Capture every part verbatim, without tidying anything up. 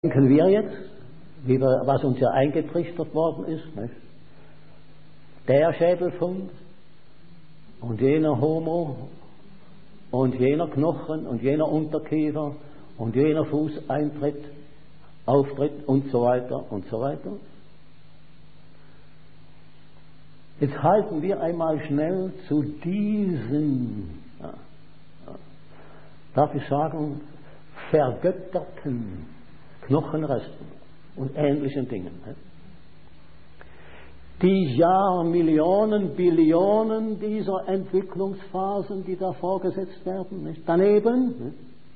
Denken wir jetzt, wie wir, was uns ja eingetrichtert worden ist, nicht? Der Schädelfund und jener Homo und jener Knochen und jener Unterkiefer und jener Fußeintritt, Auftritt und so weiter und so weiter. Jetzt halten wir einmal schnell zu diesen, ja, ja, darf ich sagen, vergötterten Knochenresten und ähnlichen Dingen. Die Jahrmillionen, Billionen dieser Entwicklungsphasen, die da vorgesetzt werden, nicht? Daneben.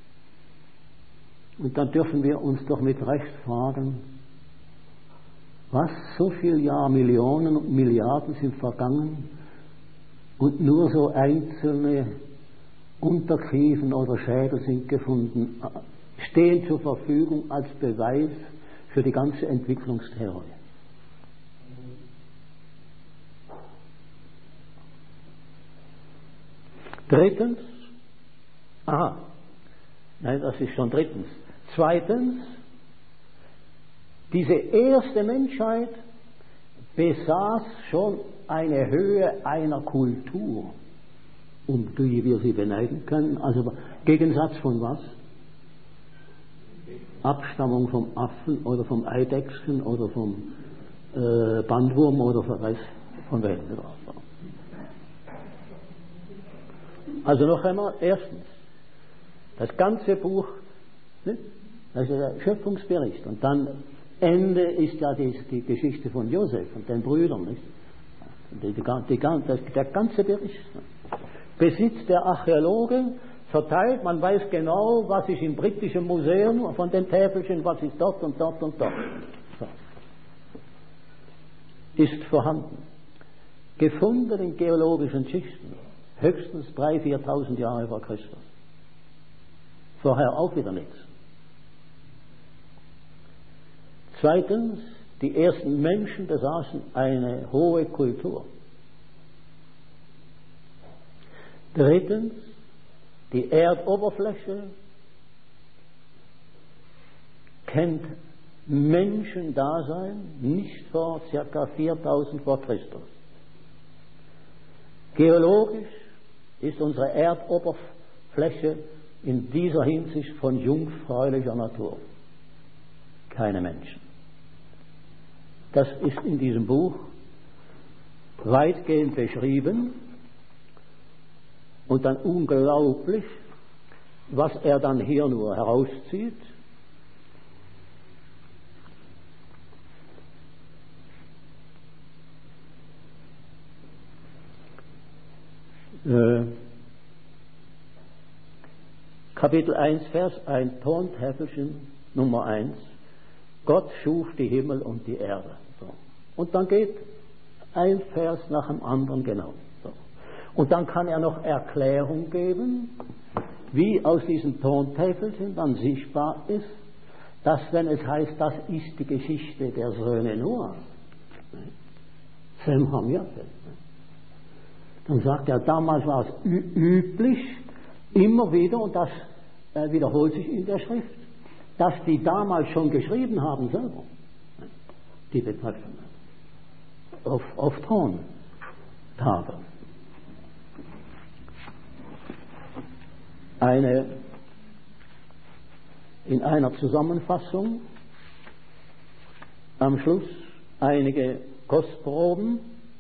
Und dann dürfen wir uns doch mit Recht fragen, was so viele Jahrmillionen und Milliarden sind vergangen und nur so einzelne Unterkiefen oder Schädel sind gefunden, stehen zur Verfügung als Beweis für die ganze Entwicklungstheorie. Drittens, aha, nein, das ist schon drittens. Zweitens, diese erste Menschheit besaß schon eine Höhe einer Kultur, um die wir sie beneiden können. Also Gegensatz von was? Abstammung vom Affen oder vom Eidechsen oder vom äh, Bandwurm oder vom Rest von Welt. Also noch einmal, erstens, das ganze Buch, ne, das ist der Schöpfungsbericht, und dann Ende ist ja die, die Geschichte von Josef und den Brüdern, nicht? Die, die, die, das, der ganze Bericht besitzt der Archäologe verteilt, man weiß genau, was ist im britischen Museum von den Täfelchen, was ist dort und dort und dort. So. Ist vorhanden. Gefunden in geologischen Schichten, höchstens dreitausend, viertausend Jahre vor Christus. Vorher auch wieder nichts. Zweitens, die ersten Menschen besaßen eine hohe Kultur. Drittens, die Erdoberfläche kennt Menschendasein nicht vor ca. viertausend vor Christus. Geologisch ist unsere Erdoberfläche in dieser Hinsicht von jungfräulicher Natur. Keine Menschen. Das ist in diesem Buch weitgehend beschrieben. Und dann unglaublich, was er dann hier nur herauszieht. Äh, Kapitel eins, Vers eins, Tontäfelchen Nummer eins. Gott schuf die Himmel und die Erde. So. Und dann geht ein Vers nach dem anderen genau. So. Und dann kann er noch Erklärung geben, wie aus diesen Tontäfelchen dann sichtbar ist, dass, wenn es heißt, das ist die Geschichte der Söhne Noah, Sem Ham Japhet, dann sagt er, damals war es üblich, immer wieder, und das äh, wiederholt sich in der Schrift, dass die damals schon geschrieben haben selber, die Betreffenden, auf, auf Tontafeln. Eine, in einer Zusammenfassung am Schluss einige Kostproben,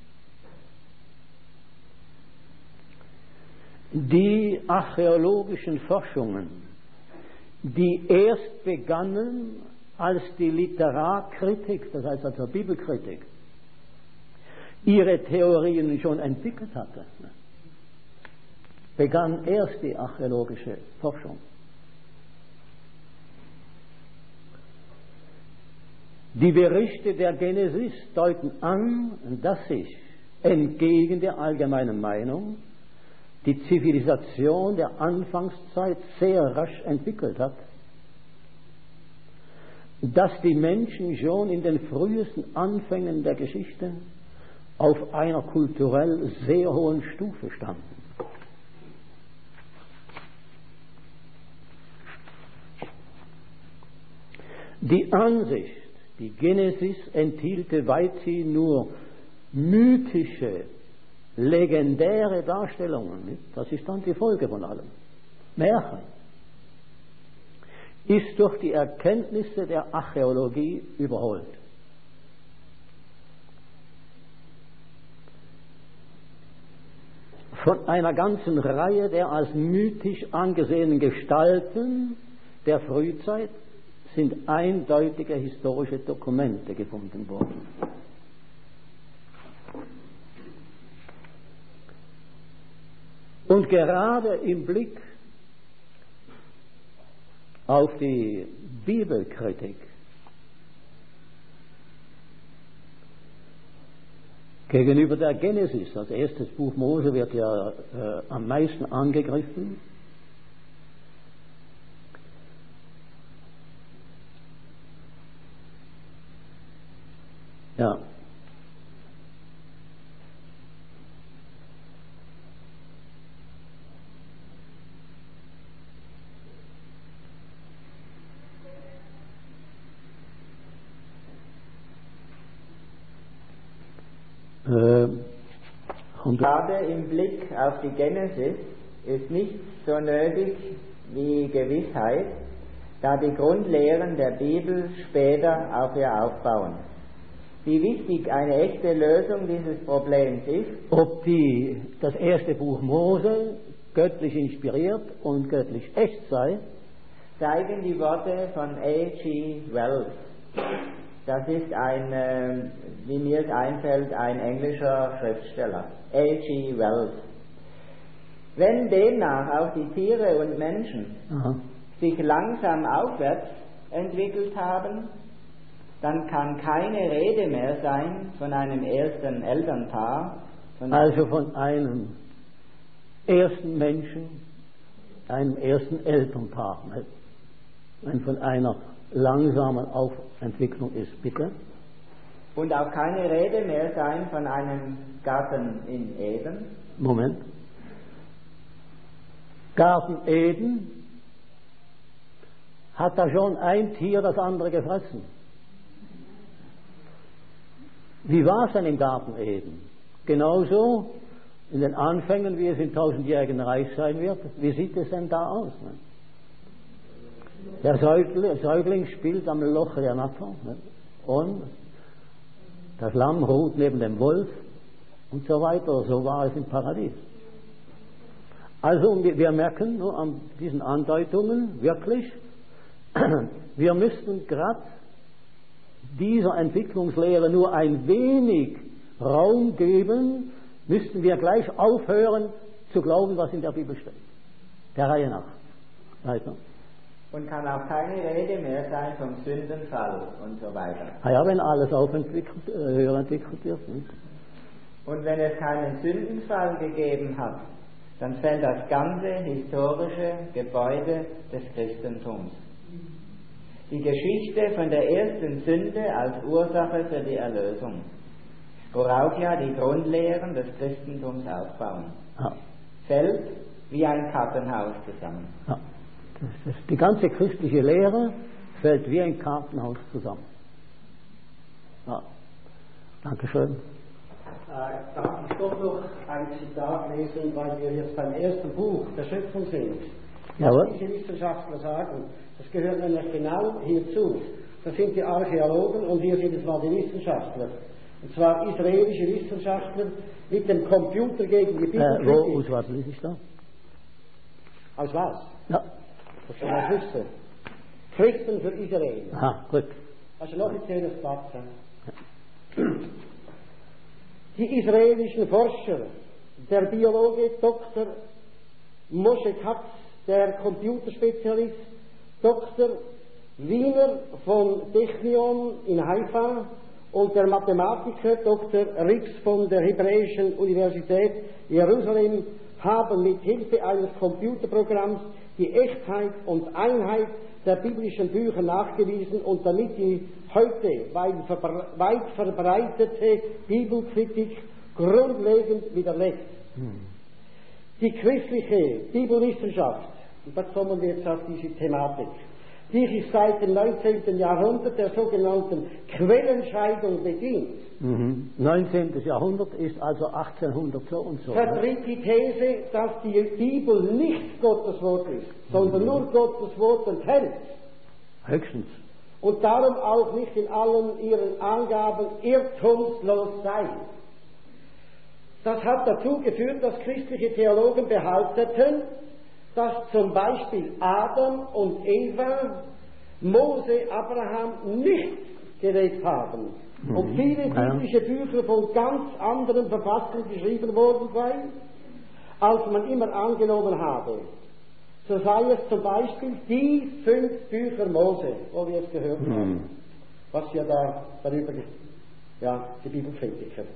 die archäologischen Forschungen, die erst begannen, als die Literarkritik, das heißt also Bibelkritik, ihre Theorien schon entwickelt hatte, begann erst die archäologische Forschung. Die Berichte der Genesis deuten an, dass sich entgegen der allgemeinen Meinung die Zivilisation der Anfangszeit sehr rasch entwickelt hat, dass die Menschen schon in den frühesten Anfängen der Geschichte auf einer kulturell sehr hohen Stufe standen. Die Ansicht, die Genesis enthielte weithin nur mythische, legendäre Darstellungen, nicht? Das ist dann die Folge von allem. Märchen. Ist durch die Erkenntnisse der Archäologie überholt. Von einer ganzen Reihe der als mythisch angesehenen Gestalten der Frühzeit sind eindeutige historische Dokumente gefunden worden. Und gerade im Blick auf die Bibelkritik gegenüber der Genesis, als erstes Buch Mose, wird ja äh, am meisten angegriffen. Ja. Gerade im Blick auf die Genesis ist nichts so nötig wie Gewissheit, da die Grundlehren der Bibel später auf ihr aufbauen. Wie wichtig eine echte Lösung dieses Problems ist, ob die, das erste Buch Mose göttlich inspiriert und göttlich echt sei, zeigen die Worte von A G Wells. Das ist ein, äh, wie mir es einfällt, ein englischer Schriftsteller, A G Wells. Wenn demnach auch die Tiere und Menschen Aha. sich langsam aufwärts entwickelt haben, dann kann keine Rede mehr sein von einem ersten Elternpaar. Von also von einem ersten Menschen, einem ersten Elternpaar, wenn von einer langsamen Aufentwicklung ist, bitte. Und auch keine Rede mehr sein von einem Garten in Eden. Moment. Garten Eden, hat da schon ein Tier das andere gefressen? Wie war es denn im Garten Eden? Genauso in den Anfängen, wie es im tausendjährigen Reich sein wird. Wie sieht es denn da aus? Ne? Der Säugling, Säugling spielt am Loch der Natter, ne? Und das Lamm ruht neben dem Wolf und so weiter. So war es im Paradies. Also wir merken nur an diesen Andeutungen wirklich, wir müssten gerade dieser Entwicklungslehre nur ein wenig Raum geben, müssten wir gleich aufhören zu glauben, was in der Bibel steht. Der Reihe nach. Weiter. Und kann auch keine Rede mehr sein vom Sündenfall und so weiter. Ah ja, wenn alles aufentwickelt, äh, höher entwickelt wird. Nicht? Und wenn es keinen Sündenfall gegeben hat, dann fällt das ganze historische Gebäude des Christentums. Die Geschichte von der ersten Sünde als Ursache für die Erlösung, worauf ja die Grundlehren des Christentums aufbauen, ja. fällt wie ein Kartenhaus zusammen. Ja. Das ist, die ganze christliche Lehre fällt wie ein Kartenhaus zusammen. Ja. Dankeschön. Äh, darf ich doch noch ein Zitat lesen, weil wir jetzt beim ersten Buch der Schöpfung sind. Jawohl. Was diese Wissenschaftler sagen, das gehört nämlich genau hierzu. Das sind die Archäologen und hier sind es mal die Wissenschaftler. Und zwar israelische Wissenschaftler mit dem Computer gegen die Bibelkritik. Äh, wo, aus was lese ich da? Aus was? Ja. Das soll man wissen. Christen für Israel. Aha, gut. Also noch ein zähles Blatt. Die israelischen Forscher, der Biologe Doktor Moshe Katz, der Computerspezialist Doktor Wiener von Technion in Haifa und der Mathematiker Doktor Rix von der Hebräischen Universität Jerusalem haben mit Hilfe eines Computerprogramms die Echtheit und Einheit der biblischen Bücher nachgewiesen und damit die heute weit verbreitete Bibelkritik grundlegend widerlegt. Hm. Die christliche Bibelwissenschaft, und da kommen wir jetzt auf diese Thematik, die sich seit dem neunzehnten Jahrhundert der sogenannten Quellenscheidung bedient. Mhm. neunzehnten. Jahrhundert ist also achtzehnhundert so und so. Vertritt die These, dass die Bibel nicht Gottes Wort ist, sondern mhm. nur Gottes Wort enthält. Höchstens. Und darum auch nicht in allen ihren Angaben irrtumslos sei. Das hat dazu geführt, dass christliche Theologen behaupteten, dass zum Beispiel Adam und Eva Mose, Abraham nicht gelebt haben mhm. und viele biblische Bücher von ganz anderen Verfassern geschrieben worden seien, als man immer angenommen habe. So sei es zum Beispiel die fünf Bücher Mose, wo wir es gehört mhm. haben, was ja da darüber, ja, die Bibel kritiken.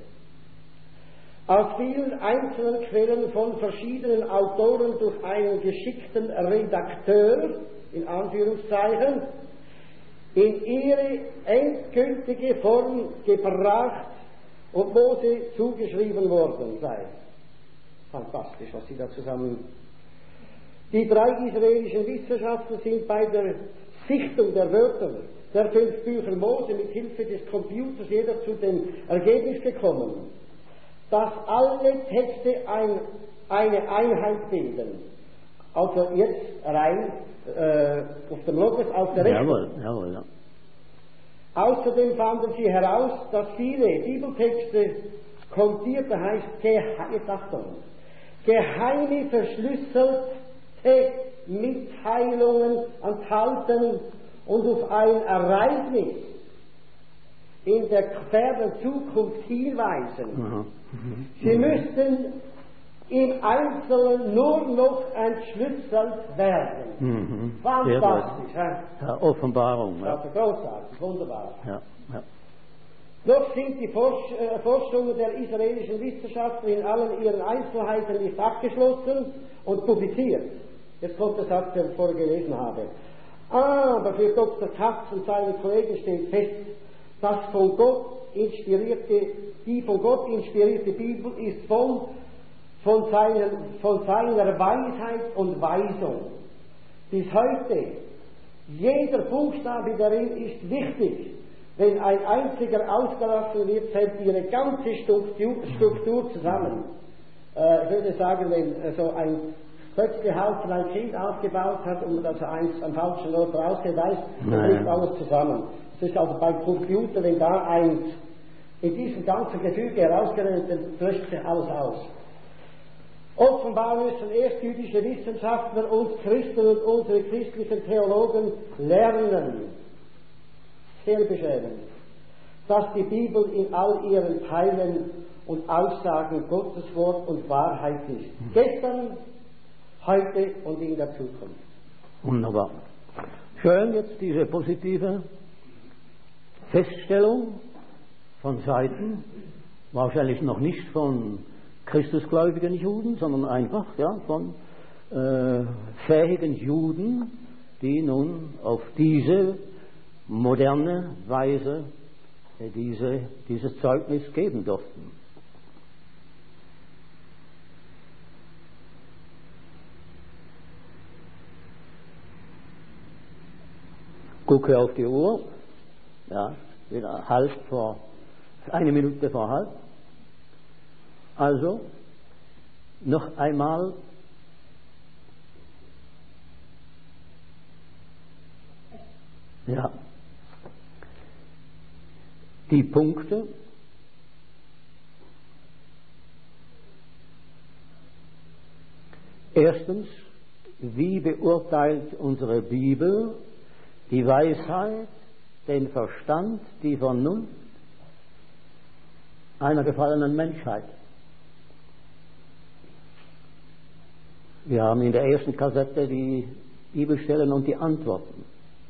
Aus vielen einzelnen Quellen von verschiedenen Autoren durch einen geschickten Redakteur, in Anführungszeichen, in ihre endgültige Form gebracht und Mose zugeschrieben worden sei. Fantastisch, was sie da zusammen. Die drei israelischen Wissenschaftler sind bei der Sichtung der Wörter der fünf Bücher Mose mit Hilfe des Computers jeder zu dem Ergebnis gekommen, dass alle Texte ein, eine Einheit bilden. Also jetzt rein äh, auf dem Logos, auf der Rechnung. Jawohl, jawohl, ja. Außerdem fanden sie heraus, dass viele Bibeltexte kontierte, heißt geheime, Achtung, geheime verschlüsselte Mitteilungen enthalten und auf ein Ereignis in der fernen Zukunft hinweisen. Mhm. Sie müssten im Einzelnen nur noch entschlüsselt werden. Mhm. Fantastisch, ja? Ja, Offenbarung. Ja. Das ist großartig, wunderbar. Ja, ja. Noch sind die Forsch äh, Forschungen der israelischen Wissenschaftler in allen ihren Einzelheiten nicht abgeschlossen und publiziert. Jetzt kommt der Satz, den ich vorher gelesen habe. Aber für Doktor Katz und seine Kollegen steht fest, dass von Gott inspirierte, die von Gott inspirierte Bibel ist voll von, seinen, von seiner Weisheit und Weisung. Bis heute, jeder Buchstabe darin ist wichtig. Wenn ein einziger ausgelassen wird, fällt ihre ganze Struktur, Struktur zusammen. Äh, ich würde sagen, wenn äh, so ein Stöcklehaus von einem Kind aufgebaut hat und also eins am falschen Ort rausgeweist, dann bricht alles zusammen. Das ist also beim Computer, wenn da eins in diesem ganzen Gefüge herausgerechnet, dann löscht sich alles aus. Offenbar müssen erst jüdische Wissenschaftler uns Christen und unsere christlichen Theologen lernen, sehr beschämend, dass die Bibel in all ihren Teilen und Aussagen Gottes Wort und Wahrheit ist. Mhm. Gestern, heute und in der Zukunft. Wunderbar. Schön jetzt diese positive Feststellung von Seiten, wahrscheinlich noch nicht von christusgläubigen Juden, sondern einfach ja, von äh, fähigen Juden, die nun auf diese moderne Weise äh, diese, dieses Zeugnis geben durften. Gucke auf die Uhr, ja, wieder halb vor, eine Minute vor halb. Also, noch einmal ja, die Punkte, erstens, wie beurteilt unsere Bibel die Weisheit, den Verstand, die Vernunft einer gefallenen Menschheit? Wir haben in der ersten Kassette die Bibelstellen und die Antworten.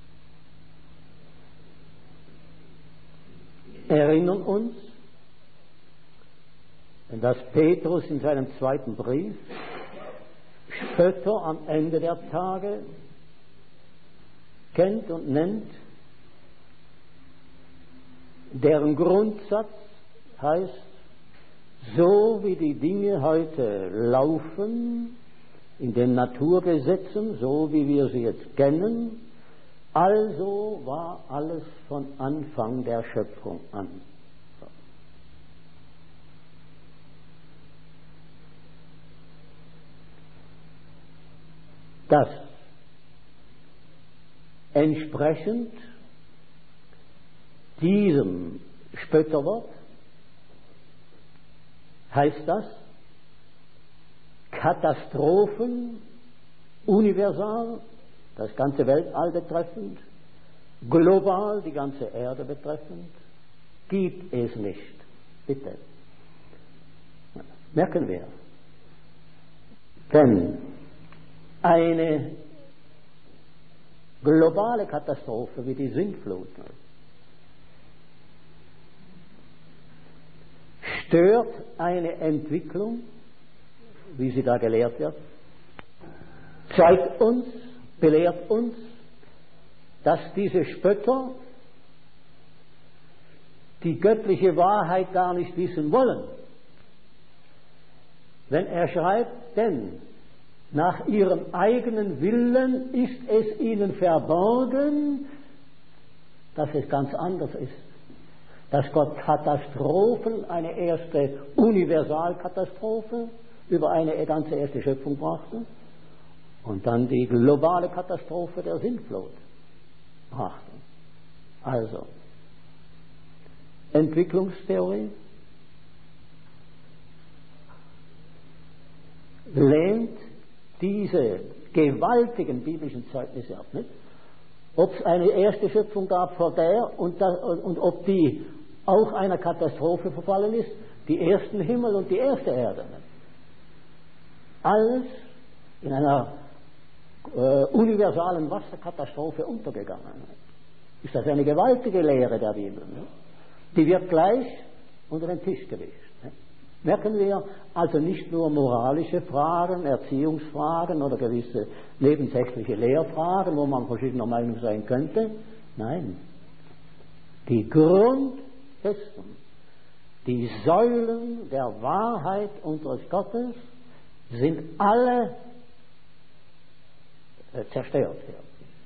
Erinnern uns, dass Petrus in seinem zweiten Brief Spötter am Ende der Tage kennt und nennt, deren Grundsatz heißt, so wie die Dinge heute laufen, in den Naturgesetzen, so wie wir sie jetzt kennen, Also war alles von Anfang der Schöpfung an. Das entsprechend diesem Spötterwort heißt das Katastrophen universal, das ganze Weltall betreffend, global die ganze Erde betreffend, gibt es nicht. Bitte. Merken wir. Denn eine globale Katastrophe wie die Sintflut stört eine Entwicklung, wie sie da gelehrt wird, zeigt uns, belehrt uns, dass diese Spötter die göttliche Wahrheit gar nicht wissen wollen. Wenn er schreibt, denn nach ihrem eigenen Willen ist es ihnen verborgen, dass es ganz anders ist. Dass Gott Katastrophen, eine erste Universalkatastrophe über eine ganze erste Schöpfung brachte und dann die globale Katastrophe der Sintflut brachte. Also, Entwicklungstheorie lehnt diese gewaltigen biblischen Zeugnisse ab, nicht? Ob es eine erste Schöpfung gab vor der und, das, und, und ob die auch einer Katastrophe verfallen ist, die ersten Himmel und die erste Erde. Nicht? Alles in einer äh, universalen Wasserkatastrophe untergegangen. Nicht? Ist das eine gewaltige Lehre der Bibel? Nicht? Die wird gleich unter den Tisch gewischt. Nicht? Merken wir also nicht nur moralische Fragen, Erziehungsfragen oder gewisse nebensächliche Lehrfragen, wo man verschiedener Meinung sein könnte. Nein, die Grundfesten, die Säulen der Wahrheit unseres Gottes sind alle äh, zerstört werden.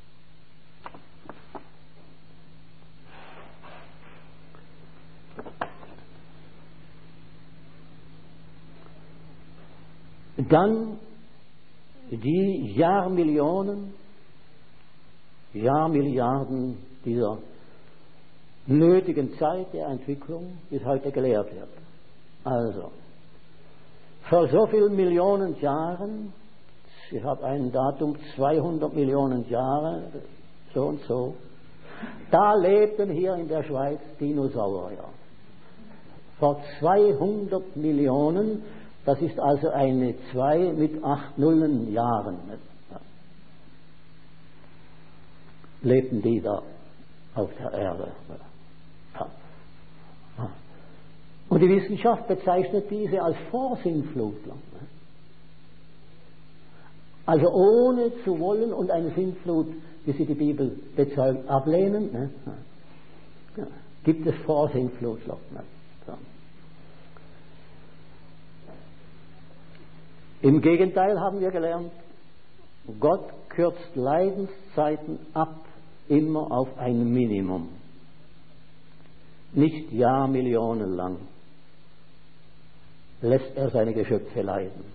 Dann die Jahrmillionen, Jahrmilliarden dieser nötigen Zeit der Entwicklung, bis heute gelehrt wird. Also, vor so vielen Millionen Jahren, ich habe ein Datum, zweihundert Millionen Jahre, so und so, da lebten hier in der Schweiz Dinosaurier. Vor zweihundert Millionen, das ist also eine zwei mit acht Nullen Jahren, ja, lebten die da auf der Erde. Ja. Und die Wissenschaft bezeichnet diese als Vorsintflutler. Also ohne zu wollen und eine Sintflut, wie sie die Bibel bezeugt, ablehnen, ne? Ja, gibt es Vorsintflutler. Ne? So. Im Gegenteil haben wir gelernt, Gott kürzt Leidenszeiten ab, immer auf ein Minimum. Nicht Jahrmillionen lang lässt er seine Geschöpfe leiden.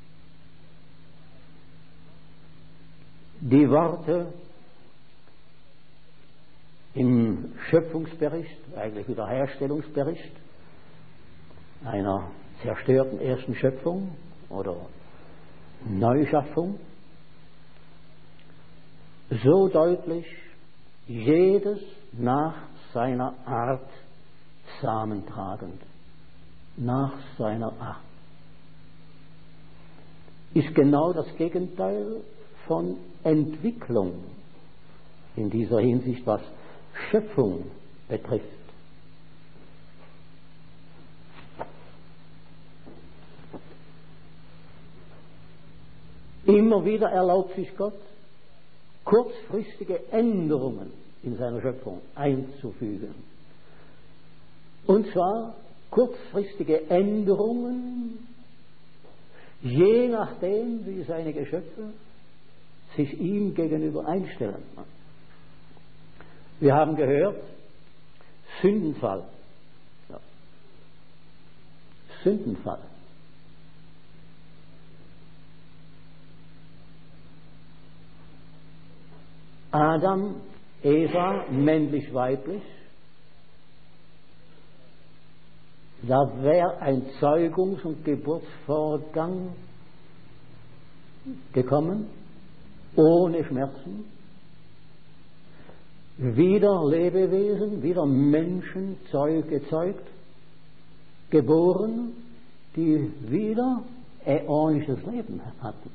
Die Worte im Schöpfungsbericht, eigentlich Wiederherstellungsbericht einer zerstörten ersten Schöpfung oder Neuschaffung, so deutlich, jedes nach seiner Art samentragend, nach seiner Art, ist genau das Gegenteil von Entwicklung in dieser Hinsicht, was Schöpfung betrifft. Immer wieder erlaubt sich Gott, kurzfristige Änderungen in seiner Schöpfung einzufügen. Und zwar kurzfristige Änderungen, je nachdem, wie seine Geschöpfe sich ihm gegenüber einstellen. Wir haben gehört, Sündenfall. Ja. Sündenfall. Adam, Eva, männlich-weiblich. Da wäre ein Zeugungs- und Geburtsvorgang gekommen, ohne Schmerzen. Wieder Lebewesen, wieder Menschen gezeugt, geboren, die wieder äonisches Leben hatten.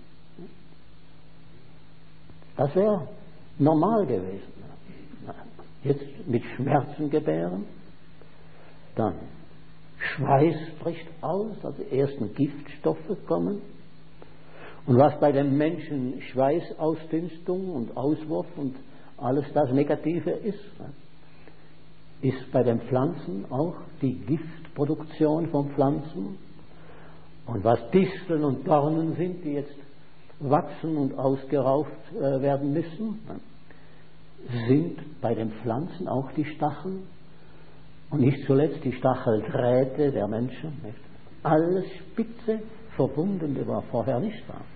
Das wäre normal gewesen. Jetzt mit Schmerzen gebären, dann Schweiß bricht aus, also die ersten Giftstoffe kommen. Und was bei den Menschen Schweißausdünstung und Auswurf und alles das Negative ist, ist bei den Pflanzen auch die Giftproduktion von Pflanzen. Und was Disteln und Dornen sind, die jetzt wachsen und ausgerauft äh, werden müssen, sind bei den Pflanzen auch die Stacheln und nicht zuletzt die Stacheldrähte der Menschen. Nicht? Alles spitze verbunden, was vorher nicht war.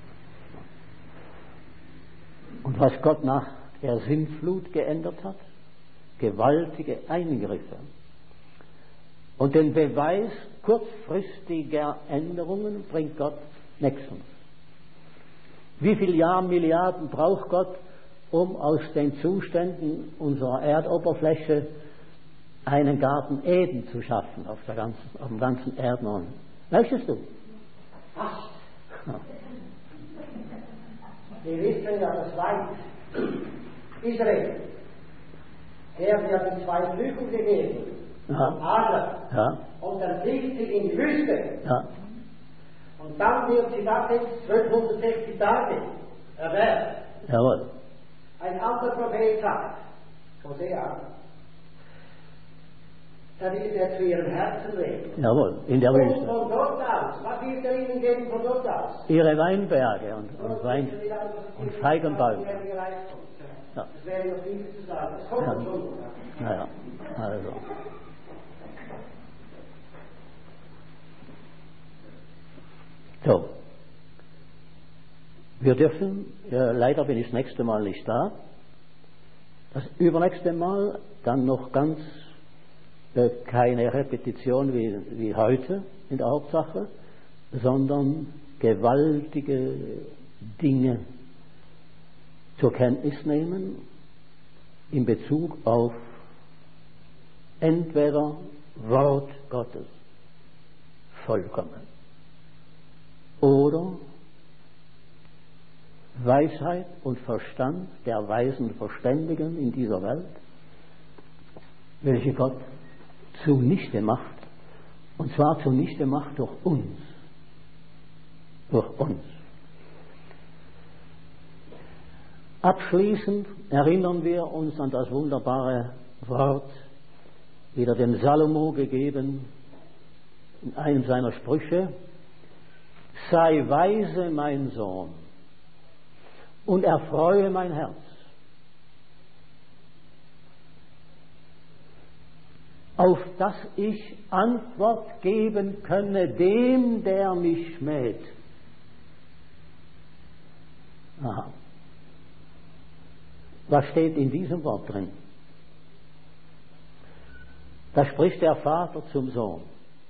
Und was Gott nach der Sintflut geändert hat, gewaltige Eingriffe. Und den Beweis kurzfristiger Änderungen bringt Gott nächstens. Wie viele Jahre, Milliarden braucht Gott, um aus den Zuständen unserer Erdoberfläche einen Garten Eden zu schaffen auf, der ganzen, auf dem ganzen Erdmond? Möchtest du? Ach. Wir wissen ja, das Weib Israel, der hat die zwei Prüfungen gegeben, ja. Adler, ja. und dann fliegt sie in die Wüste. Ja. Und dann wird sie da jetzt zwölfhundertsechzig Tage erwählt. Jawohl. Ein anderer Prophet sagt, Hosea, da wird er zu ihrem Herzen legen. Jawohl, in der Und Wüste. von dort aus, was wird er ihnen geben von dort aus? Ihre Weinberge und, und, Wein, und Feigenbäume. Ja. Das wäre noch viel zu sagen. Das kommt Ja. schon. Naja, also. So. Wir dürfen, äh, leider bin ich das nächste Mal nicht da, das übernächste Mal dann noch ganz äh, keine Repetition wie, wie heute in der Hauptsache, sondern gewaltige Dinge zur Kenntnis nehmen in Bezug auf entweder Wort Gottes vollkommen oder Weisheit und Verstand der weisen Verständigen in dieser Welt, welche Gott zunichte macht, und zwar zunichte macht durch uns, durch uns. Abschließend erinnern wir uns an das wunderbare Wort, wieder dem Salomo gegeben, in einem seiner Sprüche: Sei weise, mein Sohn, und erfreue mein Herz. Auf das ich Antwort geben könne dem, der mich schmäht. Aha. Was steht in diesem Wort drin? Da spricht der Vater zum Sohn.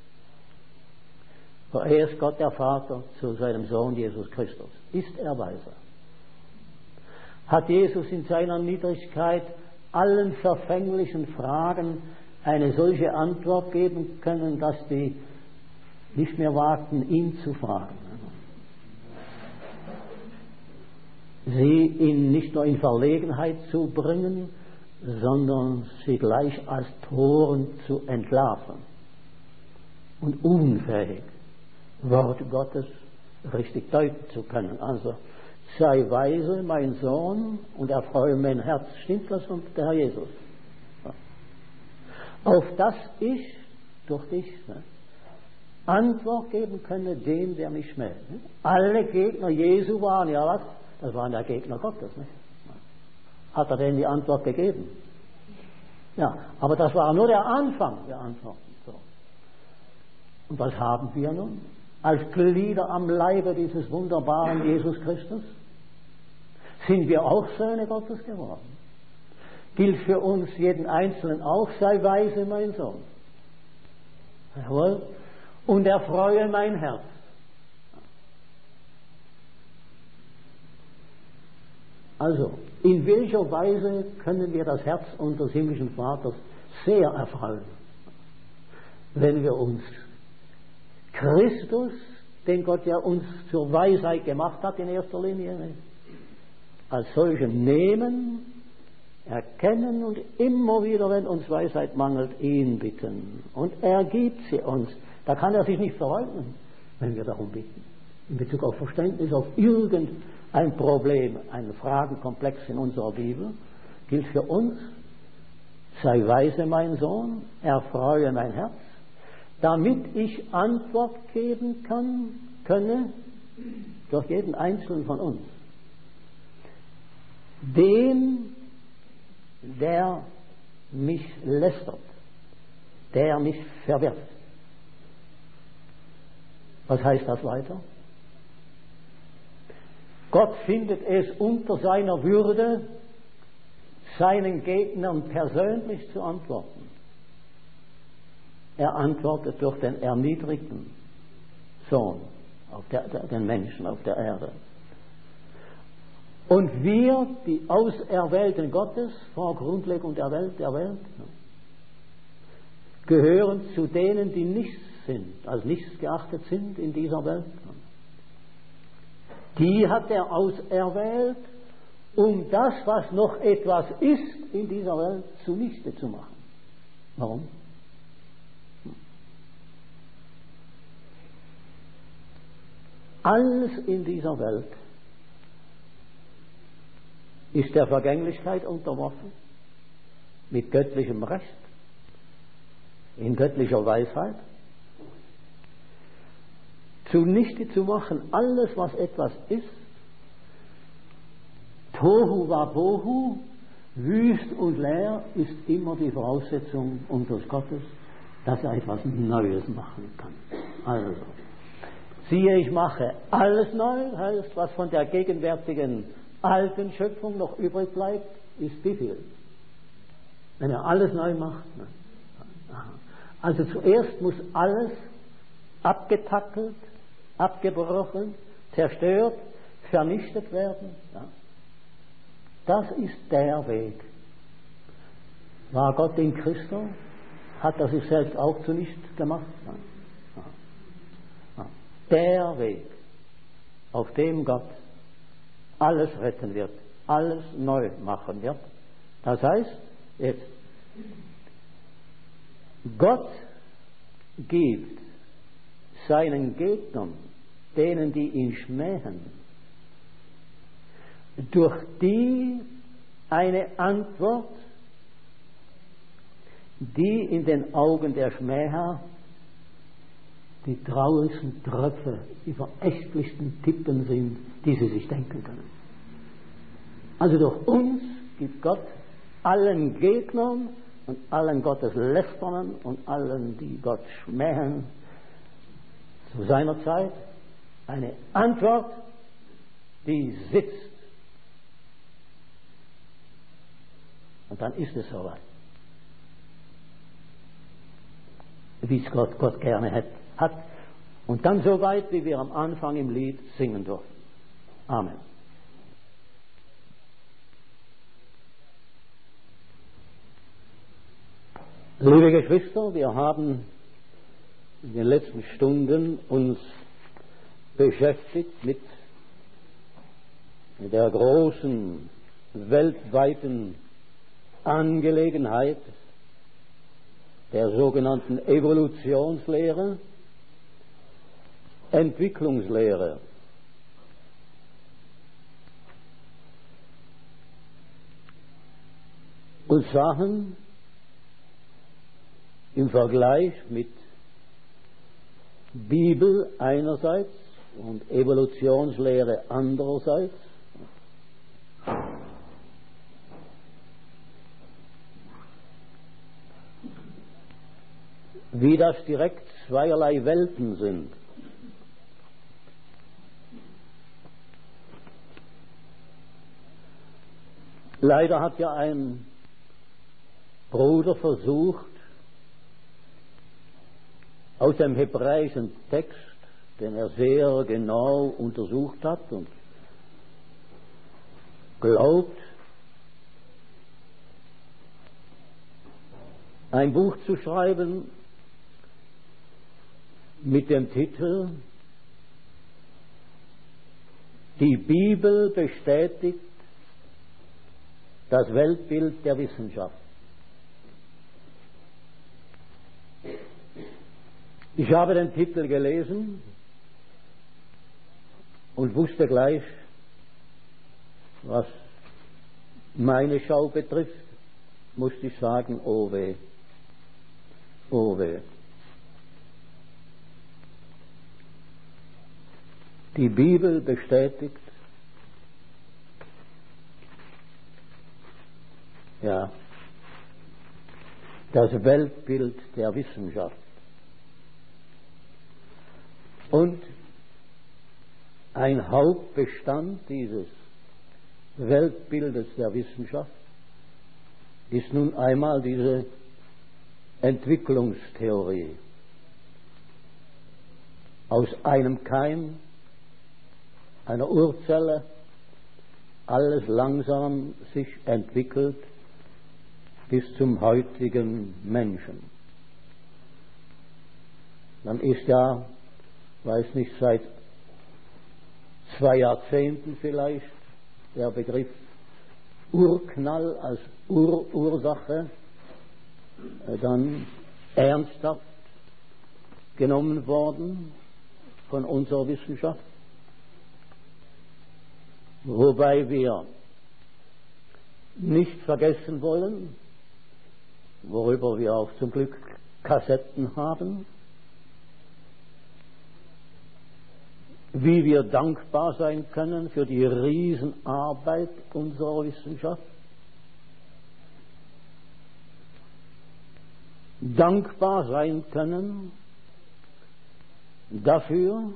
Er ist Gott der Vater zu seinem Sohn Jesus Christus. Ist er weise? Hat Jesus in seiner Niedrigkeit allen verfänglichen Fragen eine solche Antwort geben können, dass die nicht mehr wagten, ihn zu fragen? Sie ihn nicht nur in Verlegenheit zu bringen, sondern sie gleich als Toren zu entlarven und unfähig, Wort Gottes richtig deuten zu können. Also, sei weise, mein Sohn, und erfreue mein Herz. Stimmt das von der Herr Jesus? Ja. Auf das ich durch dich ne, Antwort geben könne dem, der mich schmäht. Ne? Alle Gegner Jesu waren ja was? Das waren ja Gegner Gottes. Nicht? Hat er denen die Antwort gegeben? Ja, aber das war nur der Anfang der Antworten. So. Und was haben wir nun als Glieder am Leibe dieses wunderbaren Jesus Christus? Sind wir auch Söhne Gottes geworden? Gilt für uns jeden Einzelnen auch, sei weise, mein Sohn. Jawohl. Und erfreue mein Herz. Also, in welcher Weise können wir das Herz unseres himmlischen Vaters sehr erfreuen? Wenn wir uns Christus, den Gott ja uns zur Weisheit gemacht hat in erster Linie, als solchen nehmen, erkennen und immer wieder, wenn uns Weisheit mangelt, ihn bitten. Und er gibt sie uns. Da kann er sich nicht verleugnen, wenn wir darum bitten. In Bezug auf Verständnis, auf irgendein Problem, einen Fragenkomplex in unserer Bibel, gilt für uns, sei weise, mein Sohn, erfreue mein Herz, damit ich Antwort geben kann, könne, durch jeden Einzelnen von uns. Dem, der mich lästert, der mich verwirft. Was heißt das weiter? Gott findet es unter seiner Würde, seinen Gegnern persönlich zu antworten. Er antwortet durch den erniedrigten Sohn, auf der, den Menschen auf der Erde. Und wir, die Auserwählten Gottes, vor Grundlegung der Welt, der Welt, gehören zu denen, die nichts sind, als nichts geachtet sind in dieser Welt. Die hat er auserwählt, um das, was noch etwas ist in dieser Welt, zunichte zu machen. Warum? Alles in dieser Welt ist der Vergänglichkeit unterworfen, mit göttlichem Recht, in göttlicher Weisheit, zunichte zu machen, alles, was etwas ist, Tohu Wabohu, wüst und leer, ist immer die Voraussetzung unseres Gottes, dass er etwas Neues machen kann. Also, siehe, ich mache alles neu, heißt, was von der gegenwärtigen alten Schöpfung noch übrig bleibt, ist wie viel? Wenn er alles neu macht. Ne? Also zuerst muss alles abgetackelt, abgebrochen, zerstört, vernichtet werden. Ja. Das ist der Weg. War Gott in Christus? Hat er sich selbst auch zunichte gemacht? Ja. Ja. Der Weg, auf dem Gott alles retten wird, alles neu machen wird. Das heißt, jetzt, Gott gibt seinen Gegnern, denen, die ihn schmähen, durch die eine Antwort, die in den Augen der Schmäher die traurigsten Tröpfe, die verächtlichsten Tippen sind, die sie sich denken können. Also durch uns gibt Gott allen Gegnern und allen Gotteslästerern und allen, die Gott schmähen, zu seiner Zeit eine Antwort, die sitzt. Und dann ist es soweit. Wie es Gott, Gott gerne hat. hat. Und dann so weit, wie wir am Anfang im Lied singen durften. Amen. Liebe Geschwister, wir haben in den letzten Stunden uns beschäftigt mit der großen weltweiten Angelegenheit der sogenannten Evolutionslehre, Entwicklungslehre. Und sahen im Vergleich mit Bibel einerseits und Evolutionslehre andererseits wie das direkt zweierlei Welten sind. Leider hat ja ein Bruder versucht, aus dem hebräischen Text, den er sehr genau untersucht hat und glaubt, ein Buch zu schreiben mit dem Titel Die Bibel bestätigt das Weltbild der Wissenschaft. Ich habe den Titel gelesen und wusste gleich, was meine Schau betrifft, musste ich sagen, oh weh, oh weh. Die Bibel bestätigt, ja, das Weltbild der Wissenschaft. Und ein Hauptbestand dieses Weltbildes der Wissenschaft ist nun einmal diese Entwicklungstheorie. Aus einem Keim, einer Urzelle, alles langsam sich entwickelt bis zum heutigen Menschen. Dann ist ja, weiß nicht, seit zwei Jahrzehnten vielleicht der Begriff Urknall als Urursache dann ernsthaft genommen worden von unserer Wissenschaft, wobei wir nicht vergessen wollen, worüber wir auch zum Glück Kassetten haben, wie wir dankbar sein können für die Riesenarbeit unserer Wissenschaft, dankbar sein können dafür,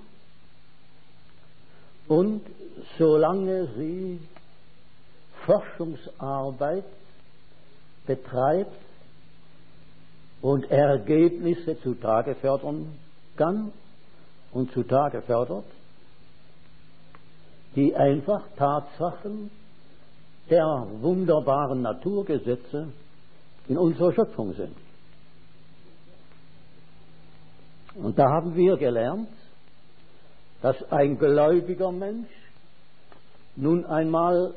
und solange sie Forschungsarbeit betreibt und Ergebnisse zutage fördern kann und zutage fördert, die einfach Tatsachen der wunderbaren Naturgesetze in unserer Schöpfung sind. Und da haben wir gelernt, dass ein gläubiger Mensch nun einmal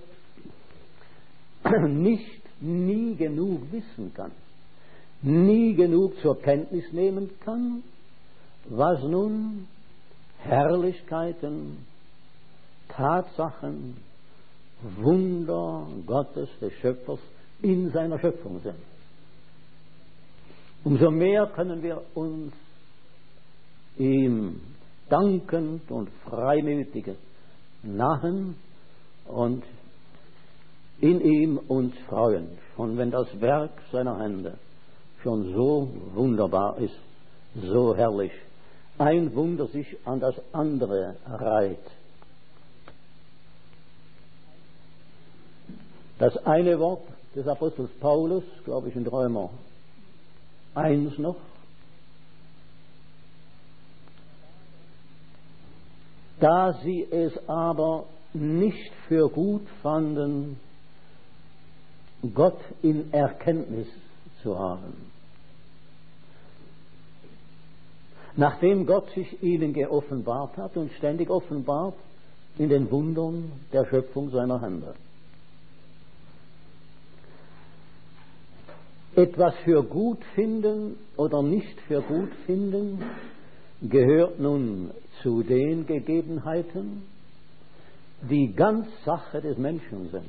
nicht nie genug wissen kann, nie genug zur Kenntnis nehmen kann, was nun Herrlichkeiten, Tatsachen, Wunder Gottes, des Schöpfers in seiner Schöpfung sind. Umso mehr können wir uns ihm dankend und freimütig nahen und in ihm uns freuen, schon wenn das Werk seiner Hände schon so wunderbar ist, so herrlich, ein Wunder sich an das andere reiht. Das eine Wort des Apostels Paulus, glaube ich in Römer eins noch, da sie es aber nicht für gut fanden, Gott in Erkenntnis zu haben. Nachdem Gott sich ihnen geoffenbart hat und ständig offenbart in den Wundern der Schöpfung seiner Hände. Etwas für gut finden oder nicht für gut finden gehört nun zu den Gegebenheiten, die ganz Sache des Menschen sind.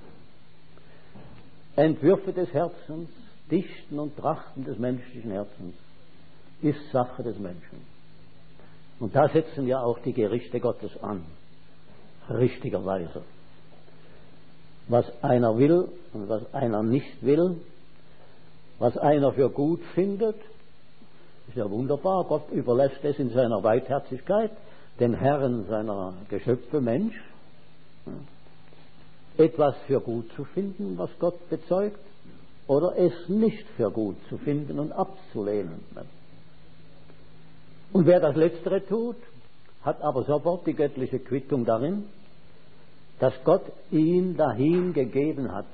Entwürfe des Herzens, Dichten und Trachten des menschlichen Herzens ist Sache des Menschen. Und da setzen ja auch die Gerichte Gottes an, richtigerweise. Was einer will und was einer nicht will, was einer für gut findet ja wunderbar. Gott überlässt es in seiner Weitherzigkeit den Herren seiner Geschöpfe, Mensch, etwas für gut zu finden, was Gott bezeugt, oder es nicht für gut zu finden und abzulehnen. Und wer das Letztere tut, hat aber sofort die göttliche Quittung darin, dass Gott ihn dahin gegeben hat.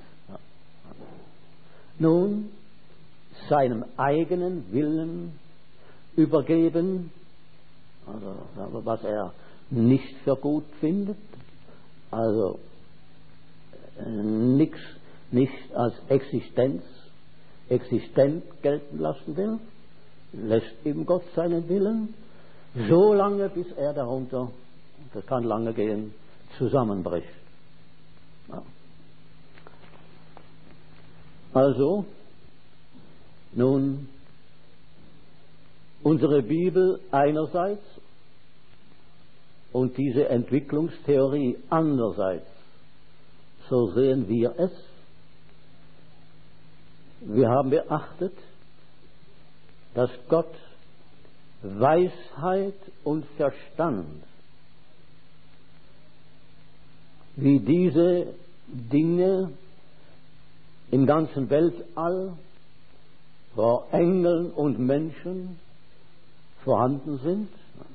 Nun, seinem eigenen Willen übergeben, also was er nicht für gut findet, also nichts nicht als Existenz, existent gelten lassen will, lässt ihm Gott seinen Willen, so lange bis er darunter, das kann lange gehen, zusammenbricht. Ja. Also, nun, unsere Bibel einerseits und diese Entwicklungstheorie andererseits, so sehen wir es. Wir haben beachtet, dass Gott Weisheit und Verstand, wie diese Dinge im ganzen Weltall vor Engeln und Menschen vorhanden sind,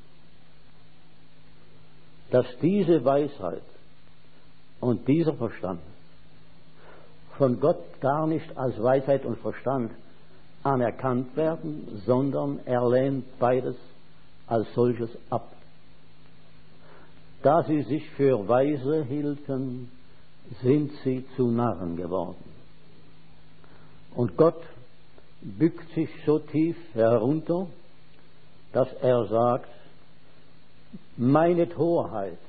dass diese Weisheit und dieser Verstand von Gott gar nicht als Weisheit und Verstand anerkannt werden, sondern er lehnt beides als solches ab. Da sie sich für weise hielten, sind sie zu Narren geworden. Und Gott bückt sich so tief herunter, dass er sagt, meine Torheit.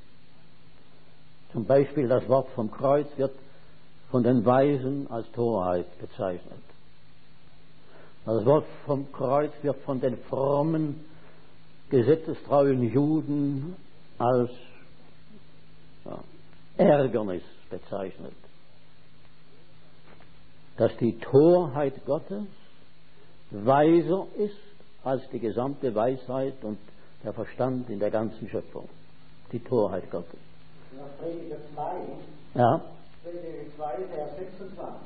Zum Beispiel das Wort vom Kreuz wird von den Weisen als Torheit bezeichnet. Das Wort vom Kreuz wird von den frommen, gesetzestreuen Juden als ja, Ärgernis bezeichnet. Dass die Torheit Gottes weiser ist als die gesamte Weisheit und der Verstand in der ganzen Schöpfung. Die Torheit Gottes. Ja, Prediger zwei, ja. Prediger zwei, Vers sechsundzwanzig.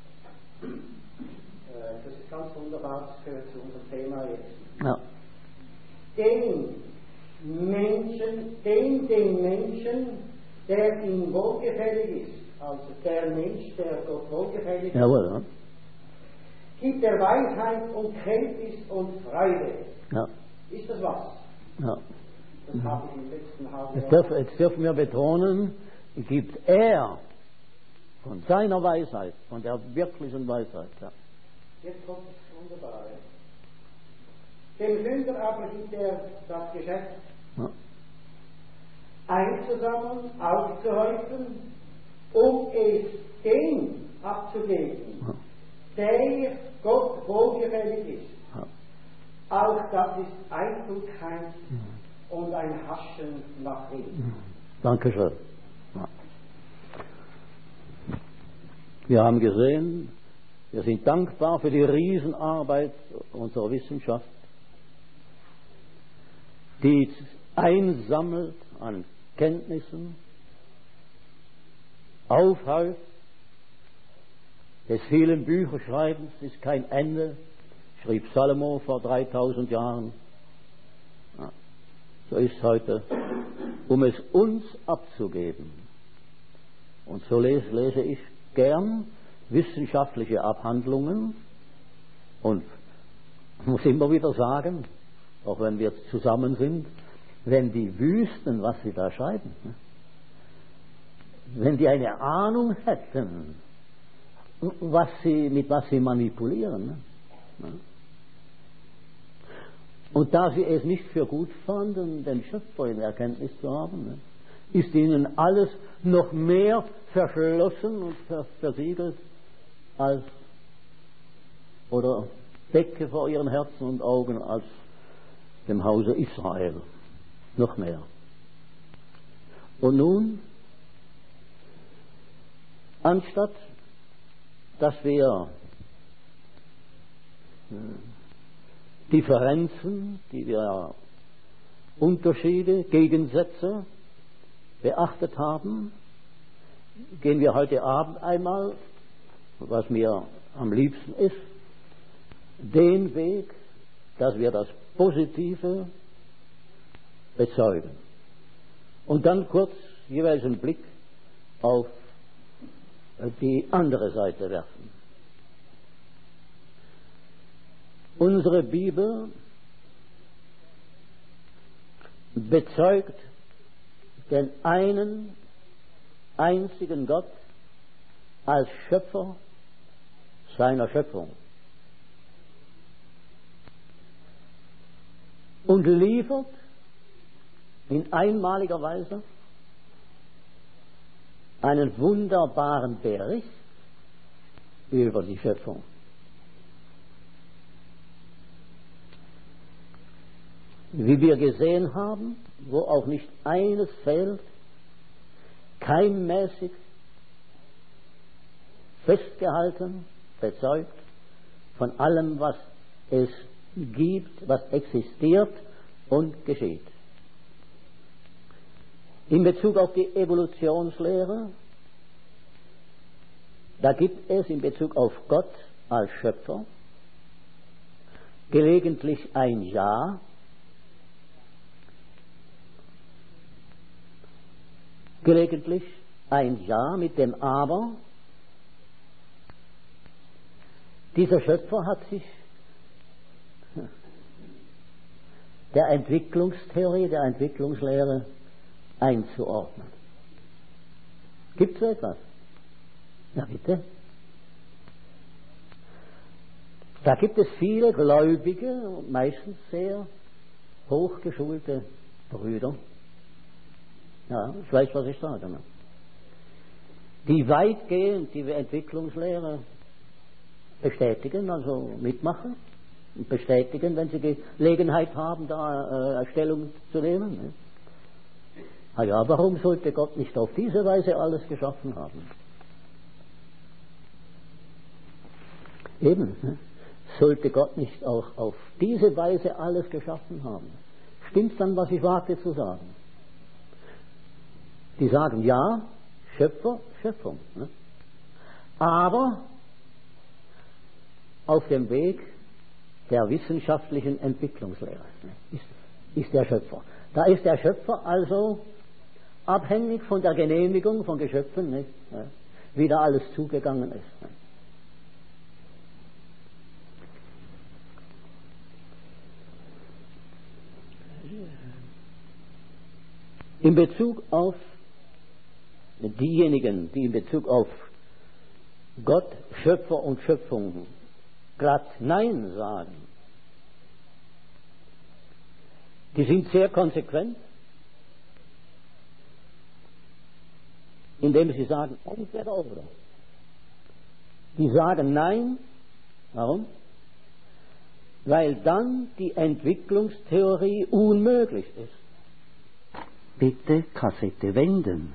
Das ist ganz wunderbar, das gehört zu unserem Thema jetzt. Ja. Den Menschen, den, den Menschen, der ihm wohlgefällig ist, also der Mensch, der Gott wohlgefällig ist, Jawohl, ja. gibt er Weisheit und Kenntnis und Freude. Ja. Ist das was? Ja. Das mhm. habe ich im letzten halben Jetzt, dürf, jetzt dürfen wir betonen, gibt er von seiner Weisheit, von der wirklichen Weisheit. Ja. Jetzt kommt das Wunderbare. Dem Sünder aber gibt er das Geschäft, Ja. einzusammeln, aufzuhäufen, um es dem abzugeben, Ja. der Gott wohlgefällig ist. Ja. Auch das ist Eitelkeit ja. und ein Haschen nach ihm. Ja. Dankeschön. Ja. Wir haben gesehen, wir sind dankbar für die Riesenarbeit unserer Wissenschaft, die einsammelt an Kenntnissen, aufhäuft. Des vielen Bücherschreibens ist kein Ende, schrieb Salomo vor dreitausend Jahren. Ja, so ist heute, um es uns abzugeben. Und so lese, lese ich gern wissenschaftliche Abhandlungen und muss immer wieder sagen, auch wenn wir jetzt zusammen sind, wenn die wüssten, was sie da schreiben, wenn die eine Ahnung hätten, was sie, mit was sie manipulieren. Und da sie es nicht für gut fanden, den Schöpfer in Erkenntnis zu haben, ist ihnen alles noch mehr verschlossen und versiegelt als oder Decke vor ihren Herzen und Augen als dem Hause Israel. Noch mehr. Und nun, anstatt dass wir Differenzen, die wir Unterschiede, Gegensätze beachtet haben, gehen wir heute Abend einmal, was mir am liebsten ist, den Weg, dass wir das Positive bezeugen. Und dann kurz jeweils einen Blick auf die andere Seite werfen. Unsere Bibel bezeugt den einen einzigen Gott als Schöpfer seiner Schöpfung und liefert in einmaliger Weise einen wunderbaren Bericht über die Schöpfung. Wie wir gesehen haben, wo auch nicht eines fehlt, keimmäßig festgehalten, bezeugt von allem, was es gibt, was existiert und geschieht. In Bezug auf die Evolutionslehre, da gibt es in Bezug auf Gott als Schöpfer gelegentlich ein Ja, gelegentlich ein Ja mit dem Aber. Dieser Schöpfer hat sich der Entwicklungstheorie, der Entwicklungslehre einzuordnen. Gibt es so etwas? Ja, bitte. Da gibt es viele gläubige, meistens sehr hochgeschulte Brüder. Ja, ich weiß, was ich sage. Ne? Die weitgehend die Entwicklungslehre bestätigen, also mitmachen und bestätigen, wenn sie Gelegenheit haben, da äh, Stellung zu nehmen. Ne? Ah ja, warum sollte Gott nicht auf diese Weise alles geschaffen haben? Eben, ne? Sollte Gott nicht auch auf diese Weise alles geschaffen haben? Stimmt's dann, was ich wagte zu sagen? Die sagen, ja, Schöpfer, Schöpfung. Ne? Aber auf dem Weg der wissenschaftlichen Entwicklungslehre ne, ist, ist der Schöpfer. Da ist der Schöpfer also abhängig von der Genehmigung von Geschöpfen, ne, wie da alles zugegangen ist. Ne. In Bezug auf diejenigen, die in Bezug auf Gott, Schöpfer und Schöpfung glatt Nein sagen, die sind sehr konsequent, indem sie sagen, entweder oder. Die sagen Nein. Warum? Weil dann die Entwicklungstheorie unmöglich ist. Bitte Kassette wenden.